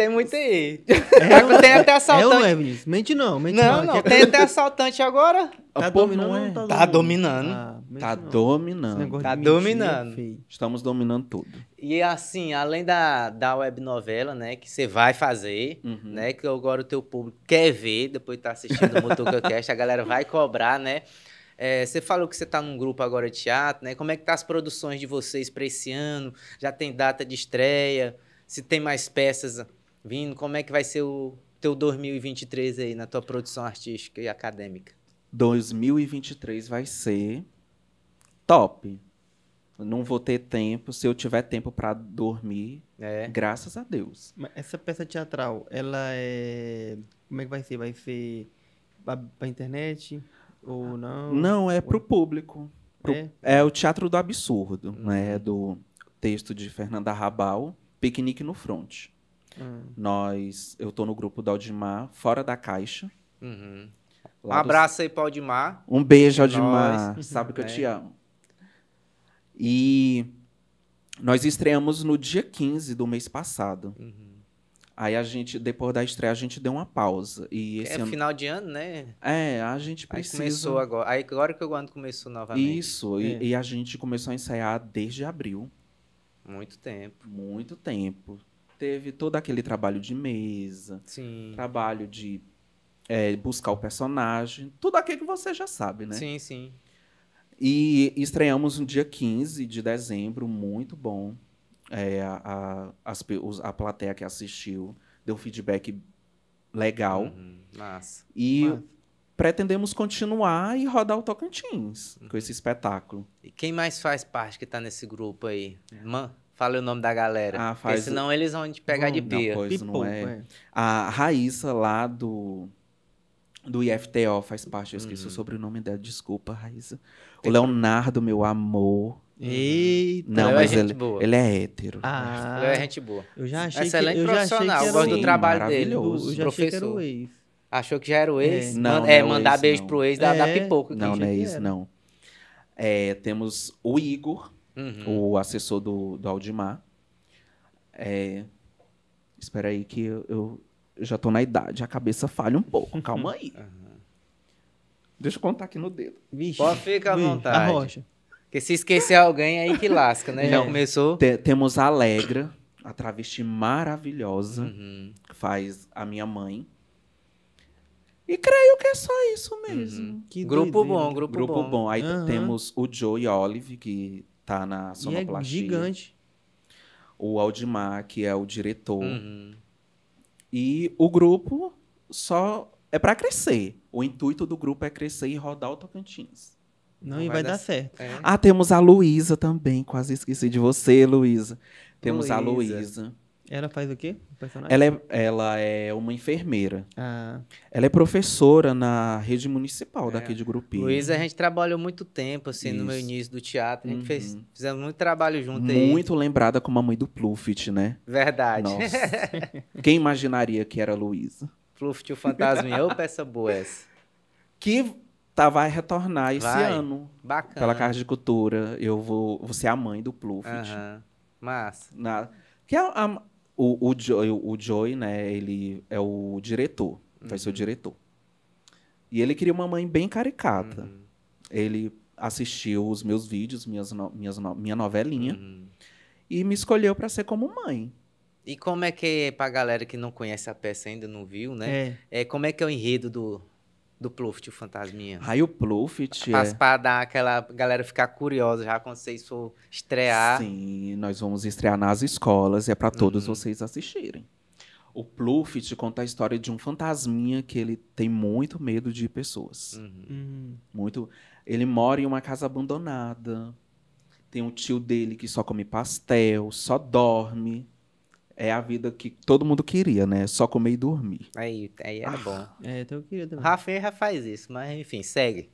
Tem até assaltante. Vinícius? Mente não. Não, tem até assaltante agora. Tá dominando ou não tá dominando? Tá dominando. Tá dominando. Estamos dominando tudo. E assim, além da web novela, né, que você vai fazer, né, que agora o teu público quer ver, depois de estar assistindo o Mutuca Cast, a galera vai cobrar, né? Você falou que você está num grupo agora de teatro, né? Como é que tá as produções de vocês para esse ano? Já tem data de estreia? Se tem mais peças vindo? Como é que vai ser o teu 2023 aí na tua produção artística e acadêmica? 2023 vai ser top. Não vou ter tempo. Se eu tiver tempo para dormir, graças a Deus. Mas essa peça teatral, ela é... Como é que vai ser? Vai ser pra internet ou não? Não, é pro público. É o Teatro do Absurdo, né? Do texto de Fernanda Rabal, Piquenique no Front. Eu tô no grupo do Aldimar, Fora da Caixa. Um abraço aí pro Aldimar. Um beijo, Aldimar. Sabe que eu te amo. E nós estreamos no dia 15 do mês passado. Aí depois da estreia, a gente deu uma pausa. E esse ano... final de ano, né? A gente precisa... Aí começou agora. Aí agora que o ano começou novamente. Isso, e a gente começou a ensaiar desde abril. Muito tempo. Muito tempo. Teve todo aquele trabalho de mesa. Sim. Trabalho de buscar o personagem. Tudo aquilo que você já sabe, né? Sim, sim. E estreamos no dia 15 de dezembro, muito bom. A plateia que assistiu deu feedback legal. Massa. E pretendemos continuar e rodar o Tocantins com esse espetáculo. E quem mais faz parte que tá nesse grupo aí? Fala o nome da galera. Porque senão eles vão te pegar de pia. Não é. A Raíssa lá do IFTO faz parte. Eu esqueci o sobrenome dela. Desculpa, Raíssa. O Leonardo, meu amor. Eita. Não, mas ele é hétero. Ele é gente boa. Eu já achei excelente que profissional. Eu gosto do trabalho dele. Eu já achei que era o ex. Achou que já era o ex? Não, mandar beijo pro ex da pipoca. Não é isso, não. Temos o Igor, o assessor do Aldimar. Espera aí que eu já tô na idade, a cabeça falha um pouco. Calma aí. Deixa eu contar aqui no dedo. Vixe, pode ficar à vontade. A rocha. Porque se esquecer alguém, aí que lasca, né? Já começou. Temos a Alegra, a travesti maravilhosa, que faz a minha mãe. E creio que é só isso mesmo. Grupo bom, grupo bom. Aí temos o Joey Olive, que tá na sonoplastia. E é gigante. O Aldimar, que é o diretor. E o grupo só é para crescer. O intuito do grupo é crescer e rodar o Tocantins. Não, e vai dar certo. Temos a Luísa também. Quase esqueci de você, Luísa. Temos a Luísa. Ela faz o quê? O personagem? Ela é uma enfermeira. Ela é professora na rede municipal daqui de Grupinho. Luísa, a gente trabalhou muito tempo, assim, no meu início do teatro. A gente fizemos muito trabalho junto aí. Muito lembrada como a mãe do Pluffit, né? Verdade. Nossa. Quem imaginaria que era a Luísa? Pluffit, o fantasminha. Ô, peça boa essa. Que vai retornar esse ano. Bacana. Pela Casa de Cultura. Eu vou ser a mãe do Pluffit. Massa. Que é o Joey, né? Ele é o diretor. Vai ser o diretor. E ele queria uma mãe bem caricata. Ele assistiu os meus vídeos, minha novelinha. E me escolheu para ser como mãe. E como é que é, pra galera que não conhece a peça ainda, não viu, né? Como é que é o enredo do Pluffit, o fantasminha? Aí o Pluffit Pra dar aquela galera ficar curiosa já quando vocês for estrear. Sim, nós vamos estrear nas escolas e é para todos vocês assistirem. O Pluffit conta a história de um fantasminha que ele tem muito medo de pessoas. Muito. Ele mora em uma casa abandonada. Tem um tio dele que só come pastel, só dorme. É a vida que todo mundo queria, né? Só comer e dormir. Aí era bom. Então eu queria também. Rafinha já faz isso, mas enfim, segue.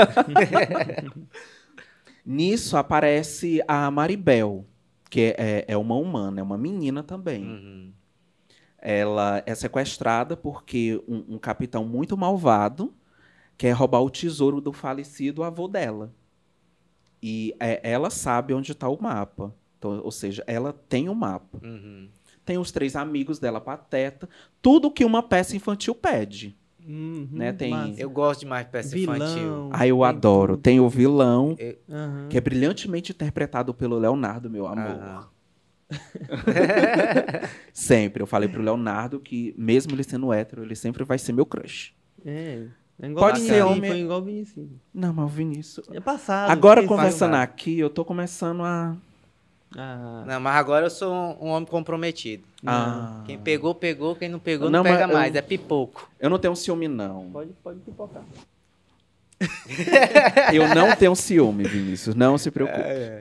Nisso aparece a Maribel, que é uma humana, é uma menina também. Ela é sequestrada porque um capitão muito malvado quer roubar o tesouro do falecido avô dela. E ela sabe onde está o mapa. Então, ou seja, ela tem o mapa. Tem os 3 amigos dela, Pateta. Tudo que uma peça infantil pede. Né? Eu gosto demais de peça infantil. Eu adoro. Tem o vilão, que é brilhantemente interpretado pelo Leonardo, meu amor. Sempre. Eu falei pro Leonardo que, mesmo ele sendo hétero, ele sempre vai ser meu crush. Pode ser homem. Foi igual o Vinícius. Não, mas o Vinícius... É passado. Agora, conversando aqui, eu tô começando a... Não, mas agora eu sou um homem comprometido. Quem pegou, quem não pegou, não pega mais. É pipoco. Eu não tenho ciúme, não. Pode pipocar. Eu não tenho ciúme, Vinícius, não se preocupe.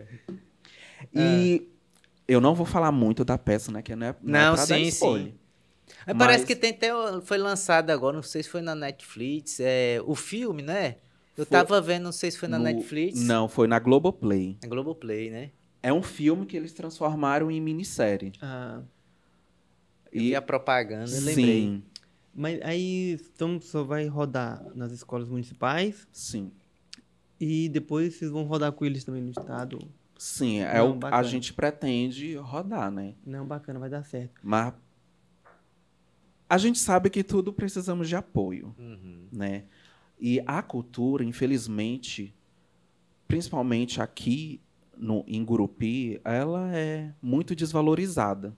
E eu não vou falar muito da peça, né? Que não é pra dar spoiler. Sim. Mas parece que tem até, foi lançado agora, não sei se foi na Netflix, o filme, né? Eu tava vendo, não sei se foi na Netflix. Não, foi na Globoplay. Na Globoplay, né? É um filme que eles transformaram em minissérie. E a propaganda, eu lembrei. Sim. Mas aí, então, só vai rodar nas escolas municipais? Sim. E depois vocês vão rodar com eles também no estado? Sim, a gente pretende rodar, né? Não, bacana, vai dar certo. Mas a gente sabe que tudo precisamos de apoio, né? E a cultura, infelizmente, principalmente aqui em Gurupi, ela é muito desvalorizada.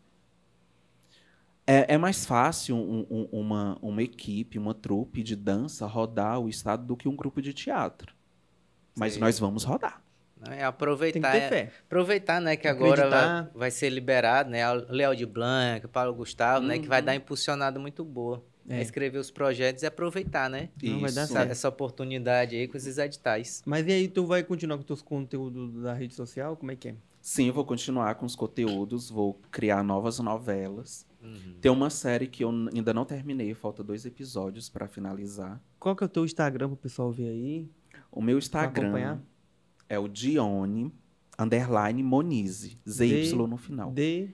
É mais fácil uma equipe, uma trupe de dança rodar o estado do que um grupo de teatro. Mas nós vamos rodar. É aproveitar, tem que ter fé. Aproveitar, né, que agora vai ser liberado, né, Léo de Blanc, Paulo Gustavo, né, que vai dar uma impulsionada muito boa. É escrever os projetos e aproveitar, né? Não vai dar certo. Essa oportunidade aí com esses editais. Mas e aí, tu vai continuar com os teus conteúdos da rede social? Como é que é? Sim, eu vou continuar com os conteúdos, vou criar novas novelas. Tem uma série que eu ainda não terminei, falta 2 episódios para finalizar. Qual que é o teu Instagram pro pessoal ver aí? O meu Instagram é o Dione_Monize, ZY no final.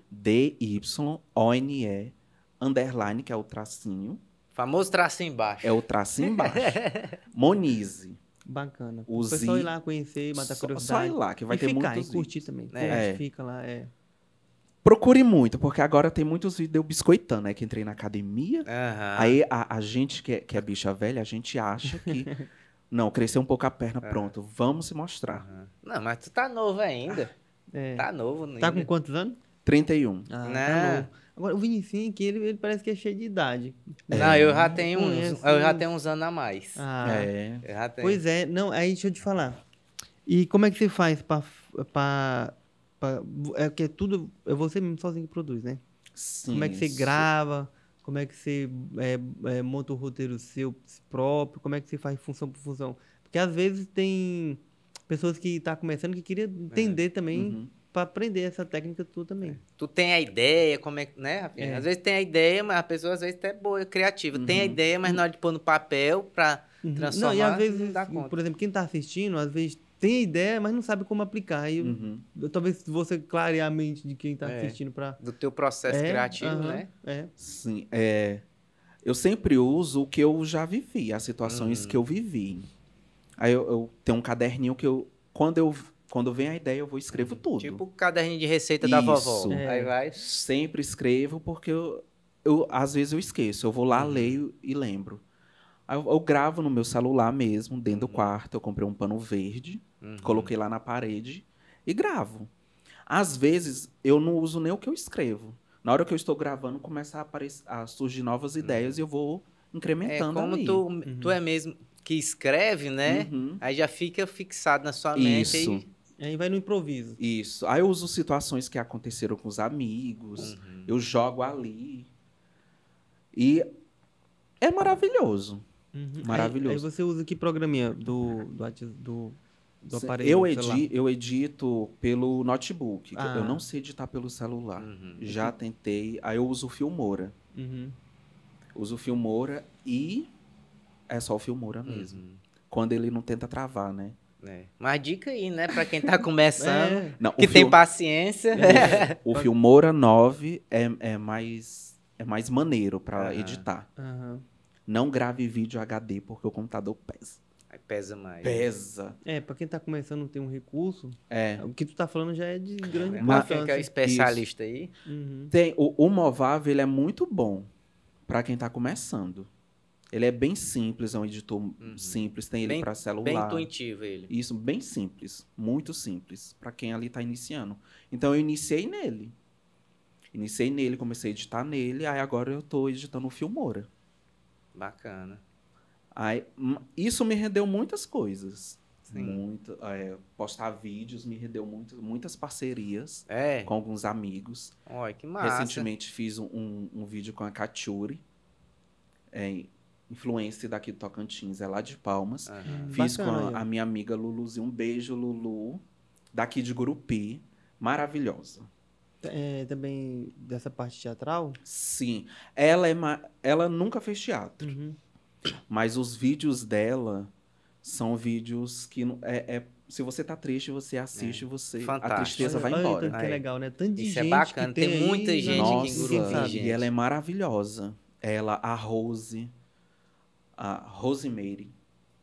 DYONE _, que é o tracinho. Famoso tracinho embaixo. É o tracinho embaixo. Monize. Bacana. O pessoal ir lá conhecer, matar curiosidade. Só ir lá, que vai ter muitos vídeos. Curtir também. Fica lá, Procure muito, porque agora tem muitos vídeos de eu biscoitando, né? Que entrei na academia. Aí a gente que é bicha velha, a gente acha que... Não, cresceu um pouco a perna, pronto. Vamos se mostrar. Não, mas tu tá novo ainda. Tá novo ainda. Tá com quantos anos? 31. Tá novo. Agora, o Vinicinho aqui, ele parece que é cheio de idade. Não, eu já tenho uns anos a mais. Eu já tenho. Pois é. Não, aí deixa eu te falar. E como é que você faz que é tudo... É você mesmo sozinho que produz, né? Sim. Como é que você grava? Como é que você monta o roteiro seu próprio? Como é que você faz função por função? Porque às vezes tem pessoas que estão começando que queriam entender também para aprender essa técnica tua também. Tu tem a ideia, como é que, né, Rafinha? Às vezes tem a ideia, mas a pessoa às vezes até é boa, criativa. Tem a ideia, mas na hora de pôr no papel para transformar, não, e às vezes, não dá conta. Por exemplo, quem está assistindo, às vezes tem a ideia, mas não sabe como aplicar. E talvez você clarear a mente de quem está assistindo para... Do teu processo criativo, né? Sim, eu sempre uso o que eu já vivi, as situações que eu vivi. Aí eu tenho um caderninho que quando vem a ideia, eu vou escrevo tudo. Tipo o caderninho de receita da vovó. Aí vai... Sempre escrevo, porque às vezes eu esqueço. Eu vou lá, leio e lembro. Aí eu gravo no meu celular mesmo, dentro do quarto. Eu comprei um pano verde, coloquei lá na parede e gravo. Às vezes, eu não uso nem o que eu escrevo. Na hora que eu estou gravando, começa a surgir novas ideias e eu vou incrementando ali. Como tu é mesmo que escreve, né? Aí já fica fixado na sua mente. Isso. Aí vai no improviso. Isso. Aí eu uso situações que aconteceram com os amigos. Eu jogo ali. E é maravilhoso. Maravilhoso. Aí você usa que programinha do aparelho? Eu edito pelo notebook. Eu não sei editar pelo celular. Já tentei. Aí eu uso o Filmora. Uso o Filmora e é só o Filmora mesmo. Quando ele não tenta travar, né? Mas dica aí, né? Pra quem tá começando, não, que tem paciência. O Filmora 9 é mais maneiro pra editar. Não grave vídeo HD porque o computador pesa. Aí pesa mais. Pesa. Pra quem tá começando não tem um recurso, É. o que tu tá falando já é de grande importância. Que é o especialista aí. Uhum. Tem, o Movável ele é muito bom para quem tá começando. Ele é bem simples, é um editor simples, tem ele para celular. Bem intuitivo ele. Isso, bem simples, muito simples, para quem ali tá iniciando. Então eu iniciei nele. Comecei a editar nele, aí agora eu tô editando o Filmora. Bacana. Aí, isso me rendeu muitas coisas. Postar vídeos me rendeu muitas parcerias com alguns amigos. Olha, que massa. Recentemente fiz um vídeo com a Kachuri. influencer daqui do Tocantins, é lá de Palmas. Aham. Fiz Bacana, com a minha amiga Luluzinha. Um beijo, Lulu, daqui de Gurupi. Maravilhosa. Também dessa parte teatral? Sim. Ela nunca fez teatro, Uhum. mas os vídeos dela são vídeos que se você tá triste, você assiste, a Fantástico. tristeza vai Olha, embora. tanto que é Aí. legal, né? Tanto de Isso gente é bacana, que tem muita aí, gente não, aqui em ninguém Gurupi, sabe. gente. E ela é maravilhosa. Ela, a Rosemary,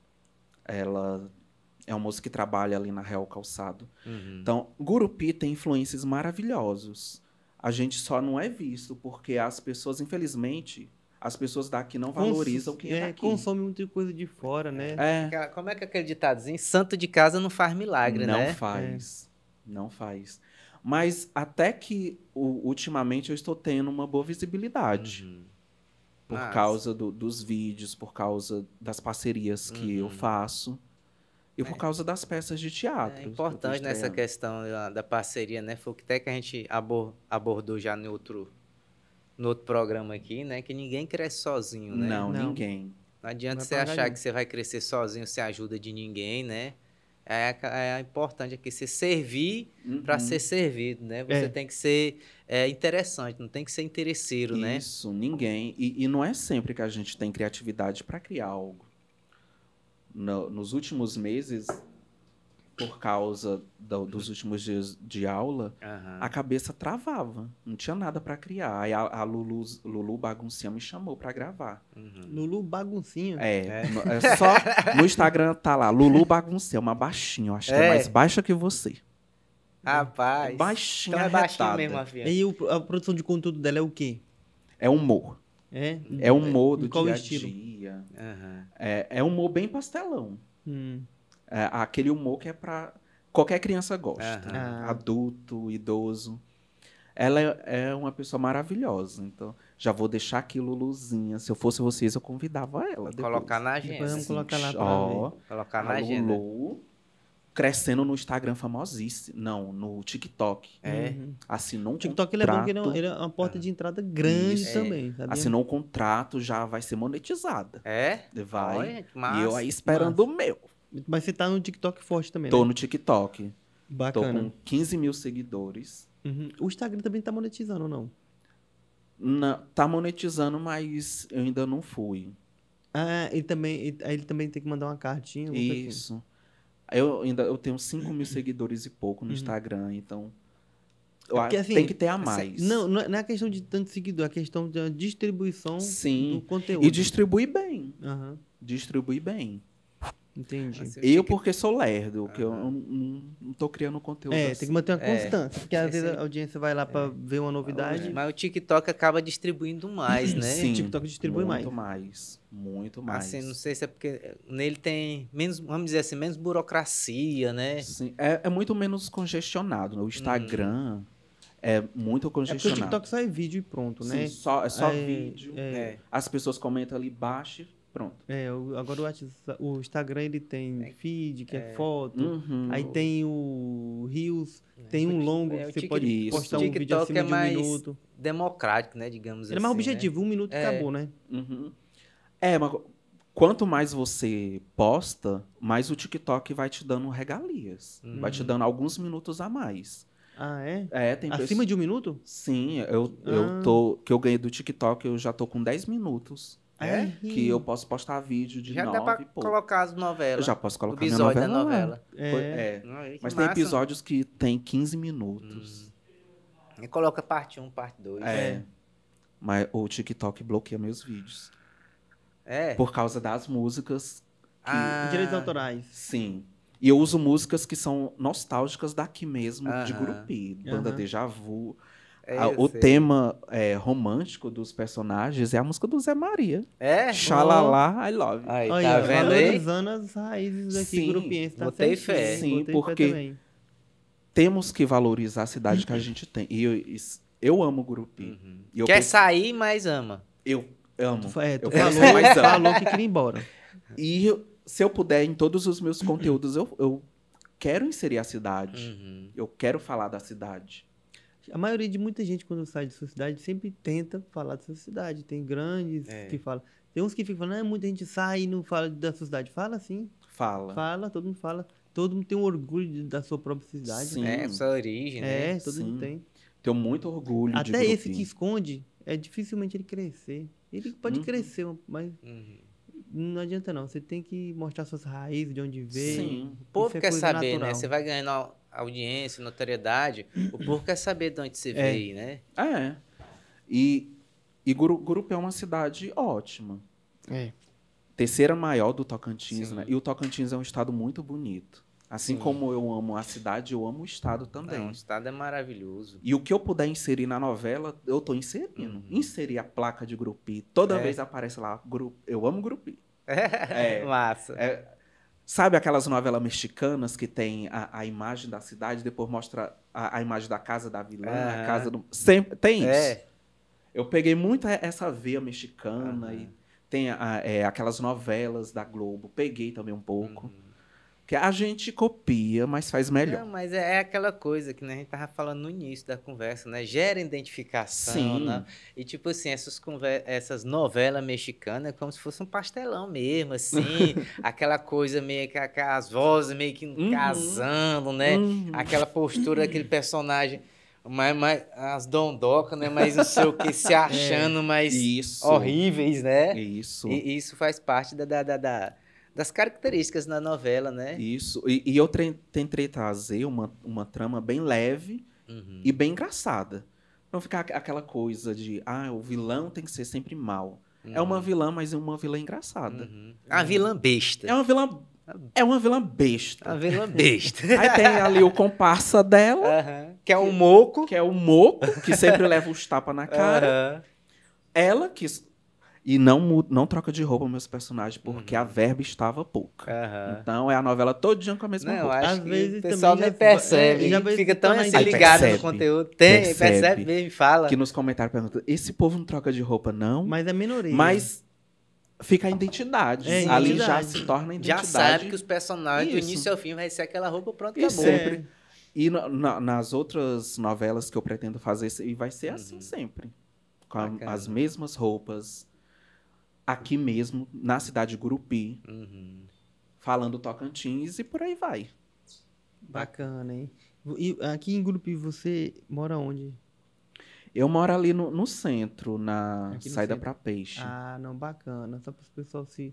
ela é uma moça que trabalha ali na Real Calçado. Uhum. Então, Gurupi tem influências maravilhosos. A gente só não é visto porque as pessoas, infelizmente, as pessoas daqui não valorizam quem é daqui. Consome muita coisa de fora, né? Como é que é aquele ditadozinho? Santo de casa não faz milagre, Não né? faz. Não faz. Mas até que ultimamente eu estou tendo uma boa visibilidade. Uhum. Por Massa. causa dos vídeos, por causa das parcerias que eu faço. E por causa das peças de teatro. É importante nessa questão da parceria, né? Foi até que a gente abordou já no outro programa aqui, né? Que ninguém cresce sozinho, né? Não, Não. ninguém. Não adianta Não é você pra achar ganhar. que você vai crescer sozinho sem ajuda de ninguém, né? É importante aqui você servir para ser servido, né? Você tem que ser interessante, não tem que ser interesseiro, né? Isso, ninguém. E não é sempre que a gente tem criatividade para criar algo. Nos últimos meses, por causa dos últimos dias de aula, Aham. a cabeça travava. Não tinha nada para criar. Aí a Lulu Baguncinha me chamou para gravar. Lulu Baguncinha. Só no Instagram tá lá, Lulu Baguncinha, uma baixinha. Eu acho que é mais baixa que você. Rapaz. Baixinha, Então é baixinho arretada. mesmo, Afinha. E a produção de conteúdo dela é o quê? É humor. É? É humor do Em qual dia a estilo? dia. Aham. É humor bem pastelão. Hum. É aquele humor que é pra... Qualquer criança gosta. Aham. Adulto, idoso. Ela é uma pessoa maravilhosa. Então, já vou deixar aqui Luluzinha. Se eu fosse vocês, eu convidava ela. Depois. Colocar na Depois agenda. vamos colocar lá pra Ó, Colocar na a agenda. Lulu crescendo no Instagram famosíssimo. Não, no TikTok. Uhum. Assinou um O TikTok ele é bom porque contrato. ele é uma porta de entrada grande Isso. também, sabia? Assinou um contrato, já vai ser monetizada. É? Vai. Olha, que E massa. eu aí esperando o meu. Mas você tá no TikTok forte também, Tô né? no TikTok. Tô Bacana. com 15 mil seguidores. Uhum. O Instagram também tá monetizando ou não? Tá monetizando, mas eu ainda não fui. Ah, ele também tem que mandar uma cartinha. alguma coisa assim. Isso. Eu tenho 5 mil seguidores e pouco no Instagram, então Porque, assim, tem que ter a mais. Não é a questão de tanto seguidor, é a questão da distribuição Sim. do conteúdo. E distribuir bem. Aham, Distribuir bem. entendi. Assim, Eu, porque sou lerdo, que eu não tô criando conteúdo Tem assim. que manter uma constância, porque às Esse- vezes a audiência vai lá pra ver uma novidade. Mas o TikTok acaba distribuindo mais, né? Sim, O TikTok distribui muito mais. Muito mais. Assim, não sei se é porque nele tem menos, vamos dizer assim, menos burocracia, né? Sim, é muito menos congestionado. Né? O Instagram é muito É porque o congestionado. TikTok só é vídeo e pronto, Sim, né? é só É, vídeo. É. As pessoas comentam ali, baixa, pronto. Agora o Instagram ele tem feed, que é foto. Uhum. Aí tem o Reels, tem um longo, o que você Tik- pode Isso. postar o um vídeo TikTok acima é de um mais minuto. democrático, né? Digamos Ele é assim. mais né? objetivo, 1 minuto e acabou, né? Uhum. Mas quanto mais você posta, mais o TikTok vai te dando regalias. Vai te dando alguns minutos a mais. Ah, é? Tem Acima de 1 minuto? Sim, que eu ganhei do TikTok, eu já tô com 10 minutos. É? Que eu posso postar vídeo de Já 9 dá pra e pouco. colocar as novelas. Eu já posso o colocar minha episódio da novela lá. novela. Foi. Ai, que Mas tem massa. episódios que tem 15 minutos. E coloca parte 1, parte 2. Mas o TikTok bloqueia meus vídeos. É. Por causa das músicas. Direitos autorais. Sim. E eu uso músicas que são nostálgicas daqui mesmo, de Aham. Gurupi. Banda Aham. Deja Vu. Eu O sei. tema romântico dos personagens é a música do Zé Maria. É? Xalala, I love you. Aí, Olha, tá vendo aí? valorizando as raízes aqui Sim, grupienses. Tá botei certinho, fé. Sim, botei porque- fé também. Temos que valorizar a cidade que a gente tem. E eu amo Gurupi. E eu Quer penso- sair, mas ama. Eu amo. Tu Eu falou, quero ser mais amo. falou que queria ir embora. E se eu puder, em todos os meus conteúdos, eu quero inserir a cidade. Eu quero falar da cidade. A maioria de muita gente, quando sai de sua cidade, sempre tenta falar de sua cidade. Tem grandes que falam. Tem uns que ficam falando, muita gente sai e não fala da sua cidade. Fala sim. Fala. Fala, todo mundo fala. Todo mundo tem um orgulho da sua própria cidade. Sim. Sua origem, né? Todo mundo tem. Tenho muito orgulho de Até Grupi. esse que esconde, dificilmente ele crescer. Ele pode crescer, mas não adianta não. Você tem que mostrar suas raízes, de onde veio. Sim. O povo quer coisa saber, natural. né? Você vai ganhando audiência, notoriedade. O povo quer saber de onde você veio, né? E Gurupi é uma cidade ótima. É. Terceira maior do Tocantins, Sim. né? E o Tocantins é um estado muito bonito. Assim Sim. como eu amo a cidade, eu amo o estado também. Não, o estado é maravilhoso. E o que eu puder inserir na novela, eu tô inserindo. Inserir a placa de Grupi. Toda vez aparece lá, eu amo Grupi. Massa. Sabe aquelas novelas mexicanas que tem a imagem da cidade, depois mostra a imagem da casa da vilã, a casa do... Sempre tem isso. Eu peguei muito essa veia mexicana e tem aquelas novelas da Globo. Peguei também um pouco. Que a gente copia, mas faz melhor. Não, mas é aquela coisa que, né, a gente tava falando no início da conversa, né? Gera identificação, Sim. né? E tipo assim, essas novelas mexicanas é como se fosse um pastelão mesmo, assim. Aquela coisa meio que as vozes meio que casando, né? Aquela postura daquele personagem, as dondocas, né? Mas não sei o que, se achando mais horríveis, né? Isso. E isso faz parte das características da novela, né? Isso. E eu tentei trazer uma trama bem leve e bem engraçada. Não ficar aquela coisa de, o vilão tem que ser sempre mal. É uma vilã, mas é uma vilã engraçada. A vilã besta. É uma vilã besta. A vilã besta. Aí tem ali o comparsa dela. Que é um moco. Que é o moco, que sempre leva os tapas na cara. Ela que... E não troca de roupa meus personagens, porque a verba estava pouca. Então é a novela todinha com a mesma roupa. Acho Às que vezes o pessoal nem também percebe. já Fica tão aí assim ligado no conteúdo. Percebe mesmo, fala. Que nos comentários perguntam, esse povo não troca de roupa, não? Mas é minoria. Mas fica a identidade. Ali identidade. já se torna a Já identidade. sabe que os personagens, do Isso. início ao fim, vai ser aquela roupa, pronto, E acabou. sempre. E nas outras novelas que eu pretendo fazer, e vai ser assim sempre. Com as mesmas roupas. Aqui mesmo, na cidade de Gurupi. Falando Tocantins e por aí vai. Bacana, hein? E aqui em Gurupi, você mora onde? Eu moro ali no centro, na Aqui no saída centro. para Peixe. Não, bacana. Só para os pessoal se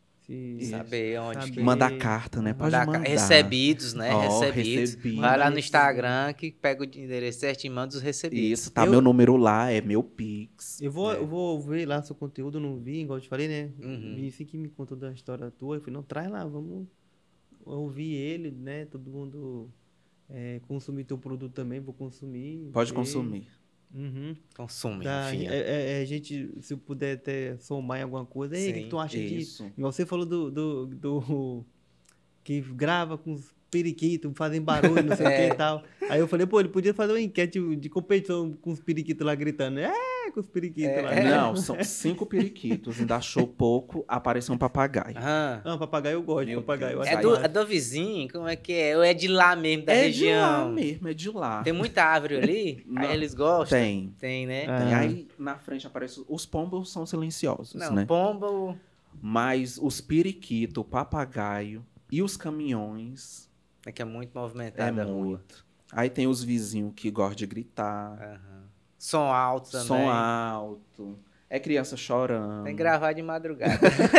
Saber onde que... Mandar carta, né? Pode mandar. Recebidos, né? Recebidos. Recebidos. Vai lá no Instagram que pega o endereço certo e manda os recebidos. Isso, tá meu número lá, é meu Pix. Eu vou ver lá seu conteúdo, não vi, igual eu te falei, né? Vi assim que me contou da história tua. Eu falei, não, traz lá, vamos ouvir ele, né? Todo mundo consumir teu produto também, vou consumir. Pode consumir. Consume, filha. A gente, se eu puder até somar em alguma coisa, o que tu acha disso? Igual você falou do que grava com os periquitos, fazem barulho, não sei o que e tal. Aí eu falei, ele podia fazer uma enquete de competição com os periquitos lá gritando. Com os periquitos lá. Não, são 5 periquitos, ainda achou pouco, apareceu um papagaio. Não, papagaio eu gosto de papagaio. É do vizinho? Como é que é? Ou é de lá mesmo, da região? É de lá mesmo, é de lá. Tem muita árvore ali? Não, aí eles gostam? Tem, né? Tem. Aí na frente aparece... Os pombos são silenciosos, Não, né? pombo... Mas os periquitos, o papagaio e os caminhões... É que é muito movimentado a rua. Muito. Aí tem os vizinhos que gostam de gritar. Som alto também. Som alto. É criança chorando. Tem que gravar de madrugada.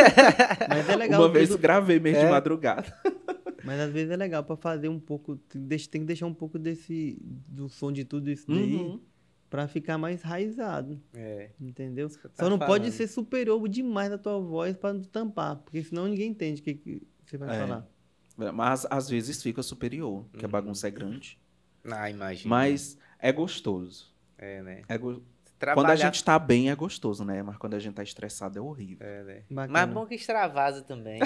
Mas é legal. Uma vez eu gravei mesmo de madrugada. Mas às vezes é legal pra fazer um pouco... Tem que deixar um pouco do som de tudo isso daí pra ficar mais raizado. Entendeu? Só não pode ser superior demais a tua voz pra não tampar. Porque senão ninguém entende o que você vai falar. Mas às vezes fica superior, porque a bagunça é grande. Imagina. Mas é gostoso. Né? Quando a gente tá bem é gostoso, né? Mas quando a gente tá estressado é horrível. Né? Mas bom que extravasa também.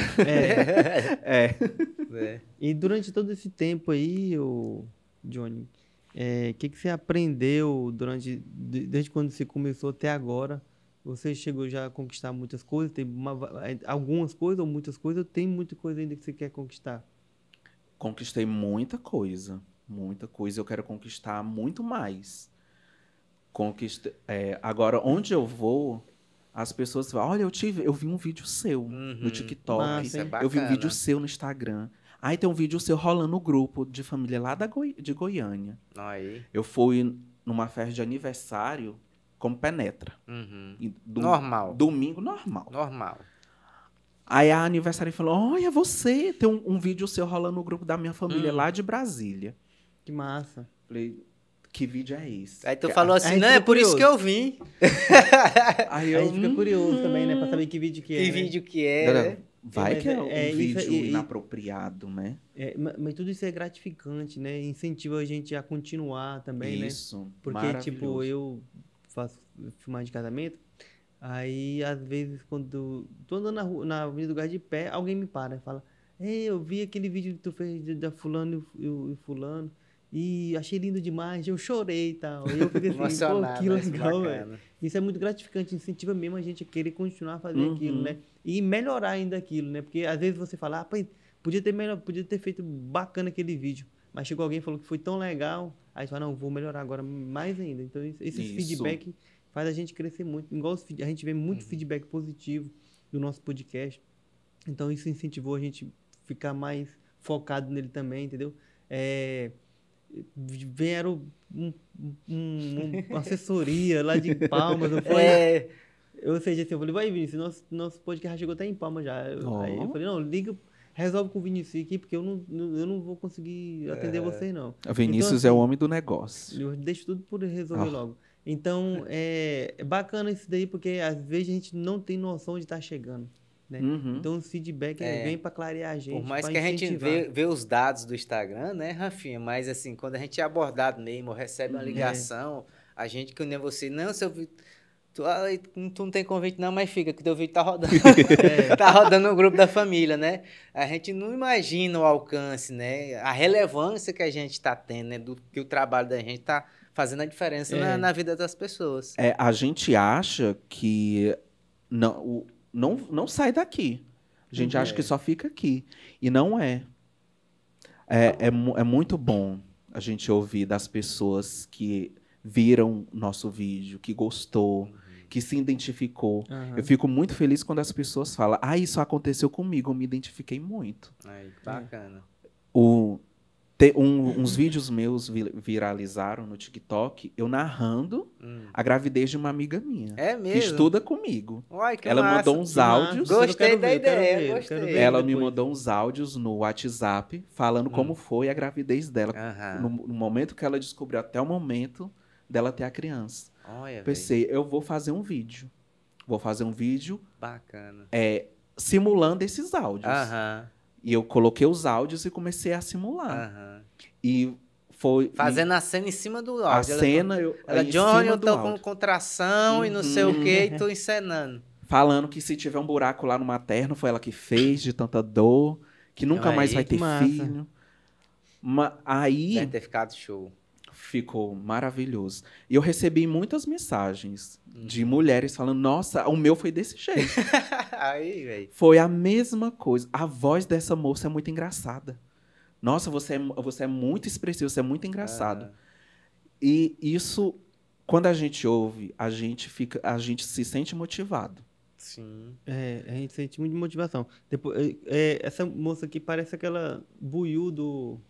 E durante todo esse tempo aí, Johnny, o que você aprendeu desde quando você começou até agora? Você chegou já a conquistar muitas coisas? Tem algumas coisas ou muitas coisas? Ou tem muita coisa ainda que você quer conquistar? Conquistei muita coisa. Muita coisa. Eu quero conquistar muito mais. Agora, onde eu vou, As pessoas falam, olha, eu vi um vídeo seu no TikTok, Isso é eu vi um bacana. vídeo seu no Instagram. Aí tem um vídeo seu rolando no grupo de família lá de Goiânia. Aí. Eu fui numa festa de aniversário como penetra. E Normal. Domingo, normal. Normal. Aí a aniversária falou, olha, você tem um vídeo seu rolando no grupo da minha família lá de Brasília. Que massa. Falei, que vídeo é esse? Aí tu falou assim, gente não, é fica por isso curioso. que eu vim. Aí A gente fica curioso também, né? Pra saber que vídeo que é. Que né? vídeo que é, né? Vai Mas que é um isso vídeo e- inapropriado, né? Mas tudo isso é gratificante, né? Incentiva a gente a continuar também, né? Isso, Porque, tipo, maravilhoso. eu faço filmagem de casamento, aí, às vezes, quando tô andando na Avenida do Gás de pé, alguém me para e fala, ei, eu vi aquele vídeo que tu fez da fulano e fulano, e achei lindo demais, eu chorei e tal. E eu fiquei assim, pô, Emocionado, que né? Isso legal, bacana. velho. Isso é muito gratificante, incentiva mesmo a gente a querer continuar a fazer aquilo, né? E melhorar ainda aquilo, né? Porque, às vezes, você fala, pô, podia ter feito bacana aquele vídeo. Mas chegou alguém e falou que foi tão legal. Aí você fala, não, vou melhorar agora mais ainda. Então, esse Isso. feedback faz a gente crescer muito. Igual a gente vê muito feedback positivo do nosso podcast. Então, isso incentivou a gente ficar mais focado nele também, entendeu? Vieram uma assessoria lá de Palmas, não foi? Ou seja, assim, eu falei, vai, Vinícius, nosso podcast já chegou até em Palmas já. Aí eu falei, não, liga, resolve com o Vinícius aqui, porque eu não vou conseguir atender vocês, não. O Vinícius então, é o assim, homem do negócio. eu deixo tudo por resolver logo. Então, é bacana isso daí, porque às vezes a gente não tem noção de estar chegando, né? Então, o feedback vem para clarear a gente, Por mais pra que a gente incentivar. vê os dados do Instagram, né, Rafinha? Mas, assim, quando a gente é abordado mesmo, recebe uma ligação, a gente que nem você, não, seu vídeo... Tu não tem convite não, mas fica, que teu vídeo tá rodando. Tá rodando no grupo da família, né? A gente não imagina o alcance, né? A relevância que a gente tá tendo, né? Que o trabalho da gente tá fazendo a diferença na vida das pessoas. A gente acha que não sai daqui. A gente acha que só fica aqui. E não é. É muito bom a gente ouvir das pessoas que viram nosso vídeo, que gostou, que se identificou. Eu fico muito feliz quando as pessoas falam, isso aconteceu comigo, eu me identifiquei muito. Aí, que bacana. Uns vídeos meus viralizaram no TikTok, eu narrando a gravidez de uma amiga minha. É mesmo? Que estuda comigo. Uai, que ela massa, mandou uns áudios. Gostei da ideia, gostei. Ela me mandou uns áudios no WhatsApp falando como foi a gravidez dela. No momento que ela descobriu até o momento dela ter a criança. Olha, pensei, eu vou fazer um vídeo. Vou fazer um vídeo bacana. Simulando esses áudios. E eu coloquei os áudios e comecei a simular. E foi... Fazendo a cena em cima do áudio. A cena... Ela Johnny, eu tô com contração e não sei o que, e tô encenando. Falando que se tiver um buraco lá no materno, foi ela que fez, de tanta dor, que nunca mais vai ter filho. Aí... Deve ter ficado show. Ficou maravilhoso. E eu recebi muitas mensagens de mulheres falando, nossa, o meu foi desse jeito. Aí, velho. Foi a mesma coisa. A voz dessa moça é muito engraçada. Nossa, você é muito expressivo, você é muito engraçado. E isso, quando a gente ouve, a gente se sente motivado. Sim. A gente sente muito de motivação. Depois, essa moça aqui parece aquela Buiú do...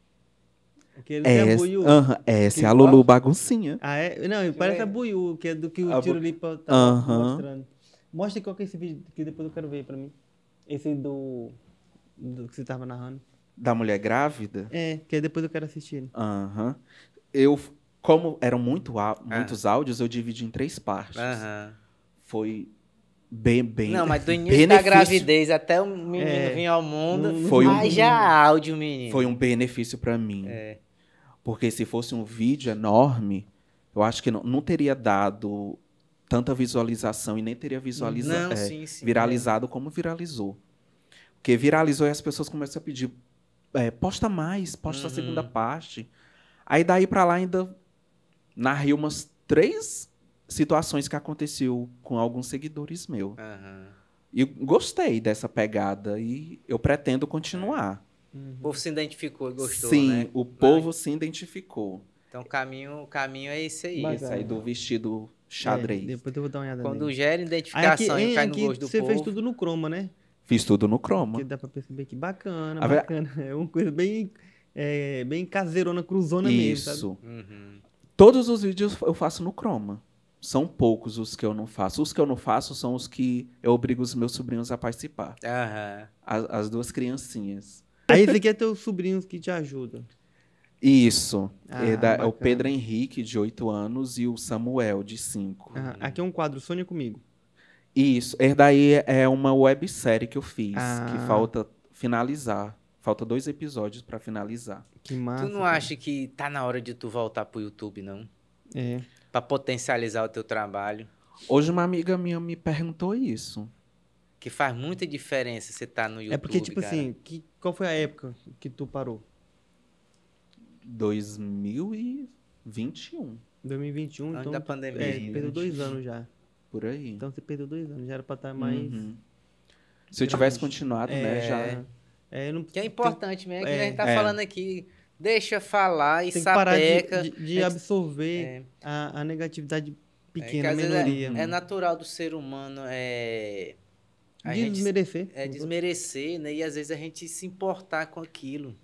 Essa é a Lulu Baguncinha. Não, parece a Buiú, que é do que o Tiro Lipa tá mostrando. Mostra qual que é esse vídeo, que depois eu quero ver pra mim. Esse do que você tava narrando. Da mulher grávida? Que depois eu quero assistir. Como eram muitos áudios, eu dividi em 3 partes. Foi bem... Não, mas do início da gravidez até o menino vir ao mundo, já áudio, menino. Foi um benefício pra mim. Porque se fosse um vídeo enorme, eu acho que não teria dado tanta visualização e nem teria viralizado como viralizou. Porque viralizou e as pessoas começam a pedir, posta mais, posta a segunda parte. Aí daí pra lá ainda narrei umas 3 situações que aconteceu com alguns seguidores meus. E gostei dessa pegada e eu pretendo continuar. O povo se identificou e gostou, Sim, né? o povo se identificou. Então o caminho é esse aí. Esse aí do vestido xadrez. Depois eu vou dar uma olhada Quando nele. gera identificação e cai no aqui gosto do você povo. fez tudo no Chroma, né? Fiz tudo no Chroma. Que dá pra perceber que bacana, A ver- bacana. É uma coisa bem, bem caseirona, cruzona mesmo, sabe? Isso. Uhum. Todos os vídeos eu faço no Chroma. São poucos os que eu não faço. Os que eu não faço são os que eu obrigo os meus sobrinhos a participar. Aham. As duas criancinhas. Aí esse aqui é teus sobrinhos que te ajudam. Isso. Ah, É o bacana. Pedro Henrique, de 8 anos, e o Samuel, de 5. Ah, aqui é um quadro, Sonha Comigo. Isso. Esse daí é uma websérie que eu fiz, Ah. que falta finalizar. Falta 2 episódios pra finalizar. Que massa. Tu não acha que tá na hora de tu voltar pro YouTube, não? É. Pra potencializar o teu trabalho. Hoje uma amiga minha me perguntou isso. Que faz muita diferença você tá no YouTube, É porque, tipo cara. assim, qual foi a época que tu parou? 2021, 2021, Antes então... da pandemia. perdeu 2 anos já. por aí. Então você perdeu 2 anos, já era pra estar mais... Uhum. Se eu tivesse continuado, né, já... não, Que é importante mesmo, que a gente tá É. falando aqui. Deixa falar e tem que parar sapeca. de absorver É. a negatividade Que pequena, a às vezes minoria. é natural do ser humano a gente Desmerecer. desmerecer, né? E às vezes a gente se importar com aquilo.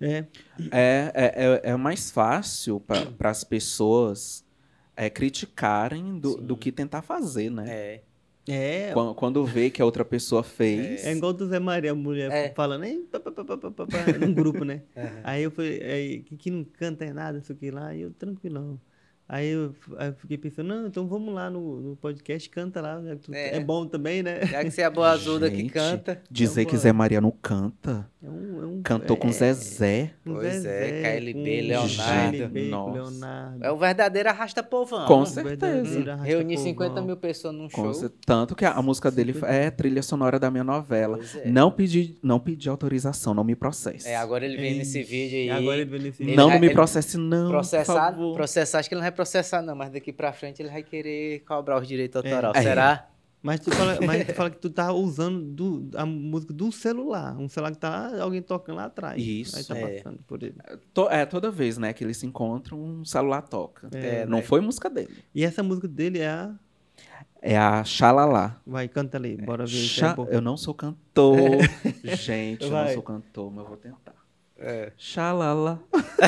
É mais fácil para as pessoas criticarem do que tentar fazer, né? É. Quando vê que a outra pessoa fez. É igual do Zé Maria, a mulher falando aí, num grupo, né? Aí eu falei, que não canta é nada, não sei o que lá, e eu tranquilão. Aí eu fiquei pensando, não, então vamos lá no podcast, canta lá, já que é bom também, né? Já que você é a boa azuda que Gente, canta. Dizer que Zé Maria não canta. Cantou com Zezé. Pois é, KLB, com Leonardo. KLB, com Nossa. Leonardo. É o verdadeiro arrasta-povão. Com O certeza. verdadeiro arrasta-povão. Reunir 50 mil pessoas num show. Tanto que a música dele é trilha sonora da minha novela. Pois é. Não pedi autorização, não me processe. Agora ele vem nesse vídeo aí. Agora ele vem nesse Ele vídeo. Não vai- me ele- processe, não. Processar, por favor. processar, acho que ele não vai processar não, mas daqui pra frente ele vai querer cobrar os direitos autorais. É. Será? Mas tu fala que tu tá usando a música do celular. Um celular que tá alguém tocando lá atrás. Isso, Aí tá passando por ele. Toda vez, né, que eles se encontram, um celular toca. É, Não né? foi música dele. E essa música dele é a... É a Xalala. Vai, canta ali, bora ver. se é bom. Eu não sou cantor. Gente, eu não Vai. sou cantor, mas eu vou tentar. É. Xalala.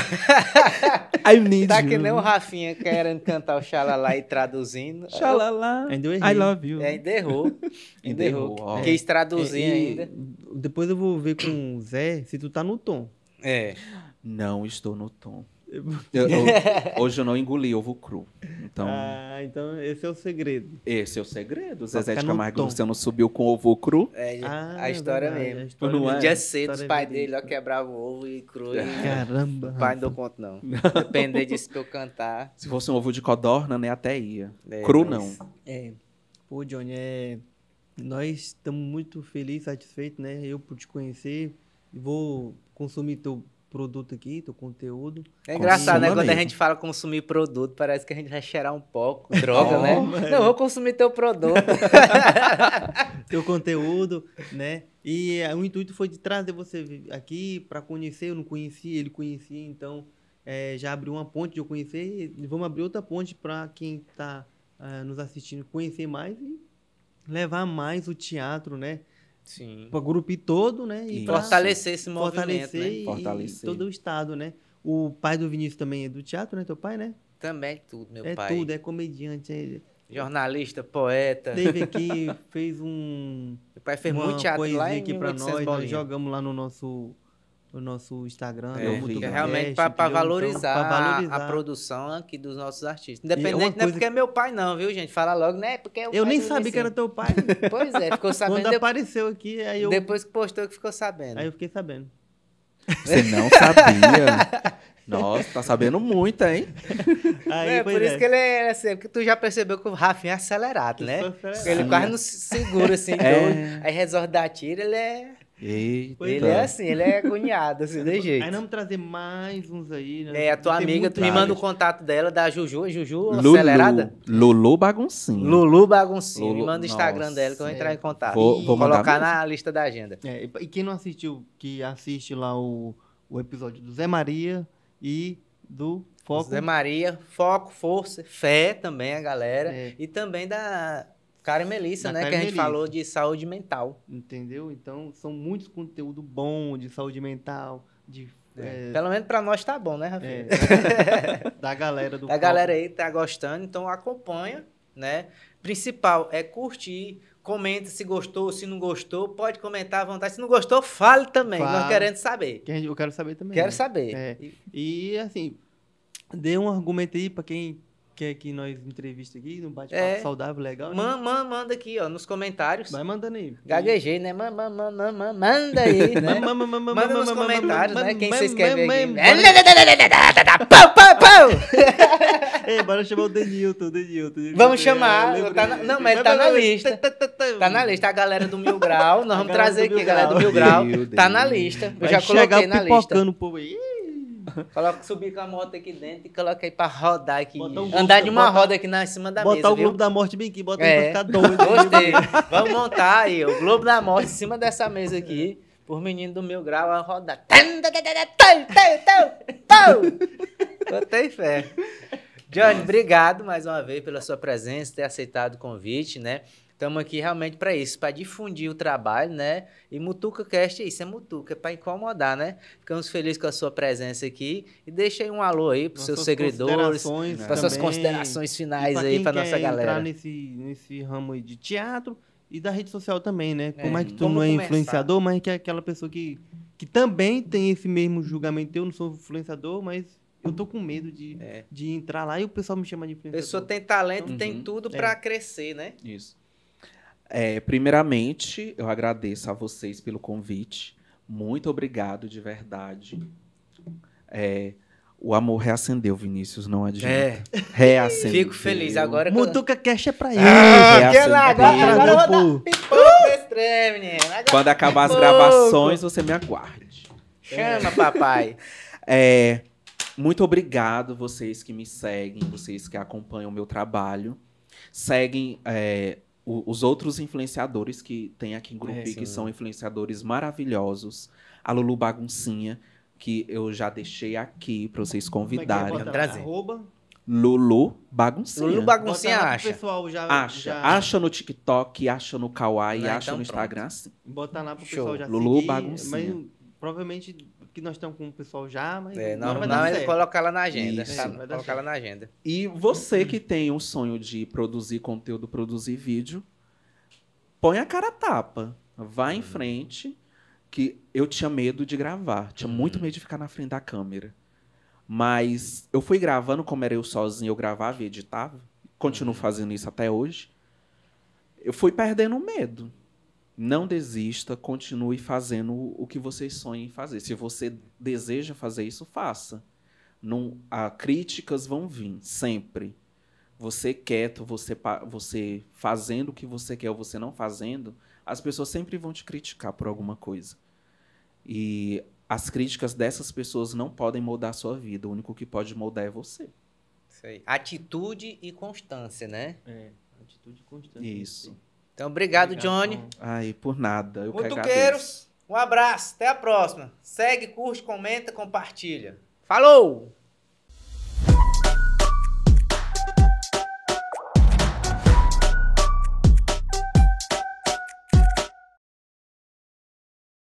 I need Tá you. que nem o Rafinha querendo cantar o Xalala e traduzindo. Xalala. Ainda eu errei. I love you. Ainda errou. Ainda errou, ó. Quis traduzir ainda. Depois eu vou ver com o Zé se tu tá no tom. É. Não estou no tom. Hoje eu não engoli ovo cru. Então, Então esse é o segredo. esse é o segredo. Pra Zezé ficar de no Camargo e tom. Luciano subiu com ovo cru. A história verdade, mesmo. a história Não mesmo. é? Dia cedo, os História pais verídica. dele ó, quebravam o ovo e cru. E Caramba. o pai não deu conta, não. Depender disso pra eu cantar. Se fosse um ovo de codorna, né, até ia. É, Cru mas- não. Pô, Johnny, nós estamos muito felizes, satisfeitos, né? Eu por te conhecer. Vou consumir teu produto aqui, teu conteúdo. É engraçado, né? Consuma Quando a mesmo. gente fala consumir produto, parece que a gente vai cheirar um pouco. Droga, né? Não, eu vou consumir teu produto. Teu conteúdo, né? E o intuito foi de trazer você aqui para conhecer. Eu não conhecia, ele conhecia, então já abriu uma ponte de eu conhecer. E vamos abrir outra ponte para quem está nos assistindo conhecer mais e levar mais o teatro, né? Sim. Para o grupo todo, né? E Isso. pra Fortalecer esse movimento, fortalecer, né? e Fortalecer. todo o estado, né? O pai do Vinícius também é do teatro, né? Teu pai, né? Também tudo, meu é pai. tudo, é comediante. Jornalista, poeta. Teve aqui, fez um... Meu pai fez uma muito teatro poesia lá em aqui pra 1800 nós bolinha. jogamos lá no nosso Instagram, Eu no vi. Mutuca Que é Cast, realmente Cast, para entendeu? valorizar, Então, pra valorizar. a produção aqui dos nossos artistas. E é uma Independente, não é coisa porque é meu pai não, viu, gente? Fala logo, né? Porque é o Eu pai nem do sabia que era Vinicinho. teu pai. Pois é, ficou sabendo Quando apareceu aqui, depois que postou que ficou sabendo. aí eu fiquei sabendo. Você não sabia? Nossa, tá sabendo muito, hein? Aí, Por isso que ele é assim, porque tu já percebeu que o Rafinha é acelerado, né? sou acelerado. Porque ele quase não se segura assim, doido. Aí resolve dar tiro, ele é... Eita. Ele é assim, ele é agoniado, assim, de jeito. Aí nós vamos trazer mais uns aí, né? A tua Tem amiga, muito tu me mais. manda o contato dela, da Juju, acelerada? Lulu Baguncinho. Lulu Baguncinho, me Lulu, manda o Instagram nossa. dela que eu vou entrar em contato. Vou mandar colocar mesmo. na lista da agenda. E quem não assistiu, que assiste lá o episódio do Zé Maria e do Foco. Zé Maria, foco, força, fé também, a galera. É. E também da Karen Melissa, Da né? Karen Que a gente Melissa. falou de saúde mental. Entendeu? Então, são muitos conteúdos bons de saúde mental, Pelo menos pra nós tá bom, né, Rafinha? da galera do A galera aí tá gostando, então acompanha, né? Principal é curtir, comenta se gostou, se não gostou, pode comentar à vontade. Se não gostou, fale também, nós Fala. queremos saber. Eu quero saber também. Quero né? saber. É. E, assim, dê um argumento aí pra quem quer que nós entrevista aqui, num bate-papo saudável, legal. Né? Manda aqui, ó, nos comentários. Vai mandando aí. Gaguejei, né? Manda aí, né? Manda nos comentários, né? Quem vocês querem ver aqui. Pau! Ei, bora chamar o Denilton. Vamos chamar. Não, mas ele tá na lista. Tá na lista. A galera do Mil Grau. Nós vamos trazer aqui a galera do Mil Grau. Tá na lista. Eu já coloquei na lista. O povo aí. Subir com a moto aqui dentro e coloca aí pra rodar aqui. Um Andar de uma roda aqui em cima da mesa, botar o viu? Globo da Morte bem aqui, bota aí pra ficar doido. Gostei. Vamos montar aí o Globo da Morte em cima dessa mesa aqui. Por menino do Mil Grau, a rodar. Botei fé. Johnny, obrigado mais uma vez pela sua presença, ter aceitado o convite, né? Estamos aqui realmente para isso, para difundir o trabalho, né? E Mutuca Cast é isso, é Mutuca, é para incomodar, né? Ficamos felizes com a sua presença aqui e deixa aí um alô aí para os seus seguidores, para suas considerações finais aí para nossa galera. Entrar nesse ramo aí de teatro e da rede social também, né? Por mais que tu Como não é começar? influenciador, mas que é aquela pessoa que também tem esse mesmo julgamento. Eu não sou influenciador, mas eu tô com medo de entrar lá e o pessoal me chama de A influenciador. pessoa tem talento, tem tudo para crescer, né? Isso. Primeiramente, eu agradeço a vocês pelo convite. Muito obrigado, de verdade. O amor reacendeu, Vinícius, não adianta. Reacendeu. Fico feliz agora. Mutuca Cash é pra ele. Agora eu vou dar pipoca extremo, menino. Quando acabar as gravações, você me aguarde. Chama, papai. Muito obrigado, vocês que me seguem, vocês que acompanham o meu trabalho. Seguem os outros influenciadores que tem aqui em Grupi, que são influenciadores maravilhosos. A Lulu Baguncinha, que eu já deixei aqui para vocês convidarem. Lulu Baguncinha. Lulu Baguncinha acha. Pessoal Acha no TikTok, acha no Kawaii, acha então no Instagram. Sim. Botar lá pro pessoal já Lulu seguir. Baguncinha. Mas provavelmente que nós estamos com o pessoal já, mas não ele colocar lá na agenda. Isso. Colocar lá na agenda. E você que tem um sonho de produzir conteúdo, produzir vídeo, põe a cara a tapa. Vá em frente, que eu tinha medo de gravar. Tinha muito medo de ficar na frente da câmera. Mas eu fui gravando, como era eu sozinho, eu gravava e editava. Continuo fazendo isso até hoje. Eu fui perdendo o medo. Não desista, continue fazendo o que vocês sonham em fazer. Se você deseja fazer isso, faça. Não, críticas vão vir, sempre. Você quieto, você fazendo o que você quer ou você não fazendo, as pessoas sempre vão te criticar por alguma coisa. E as críticas dessas pessoas não podem mudar a sua vida. O único que pode mudar é você. Isso aí. Atitude e constância, né? Atitude e constância. Isso. Então, obrigado, Johnny. Ai, por nada. Eu que agradeço. Mutuqueiros, um abraço. Até a próxima. Segue, curte, comenta, compartilha. Falou!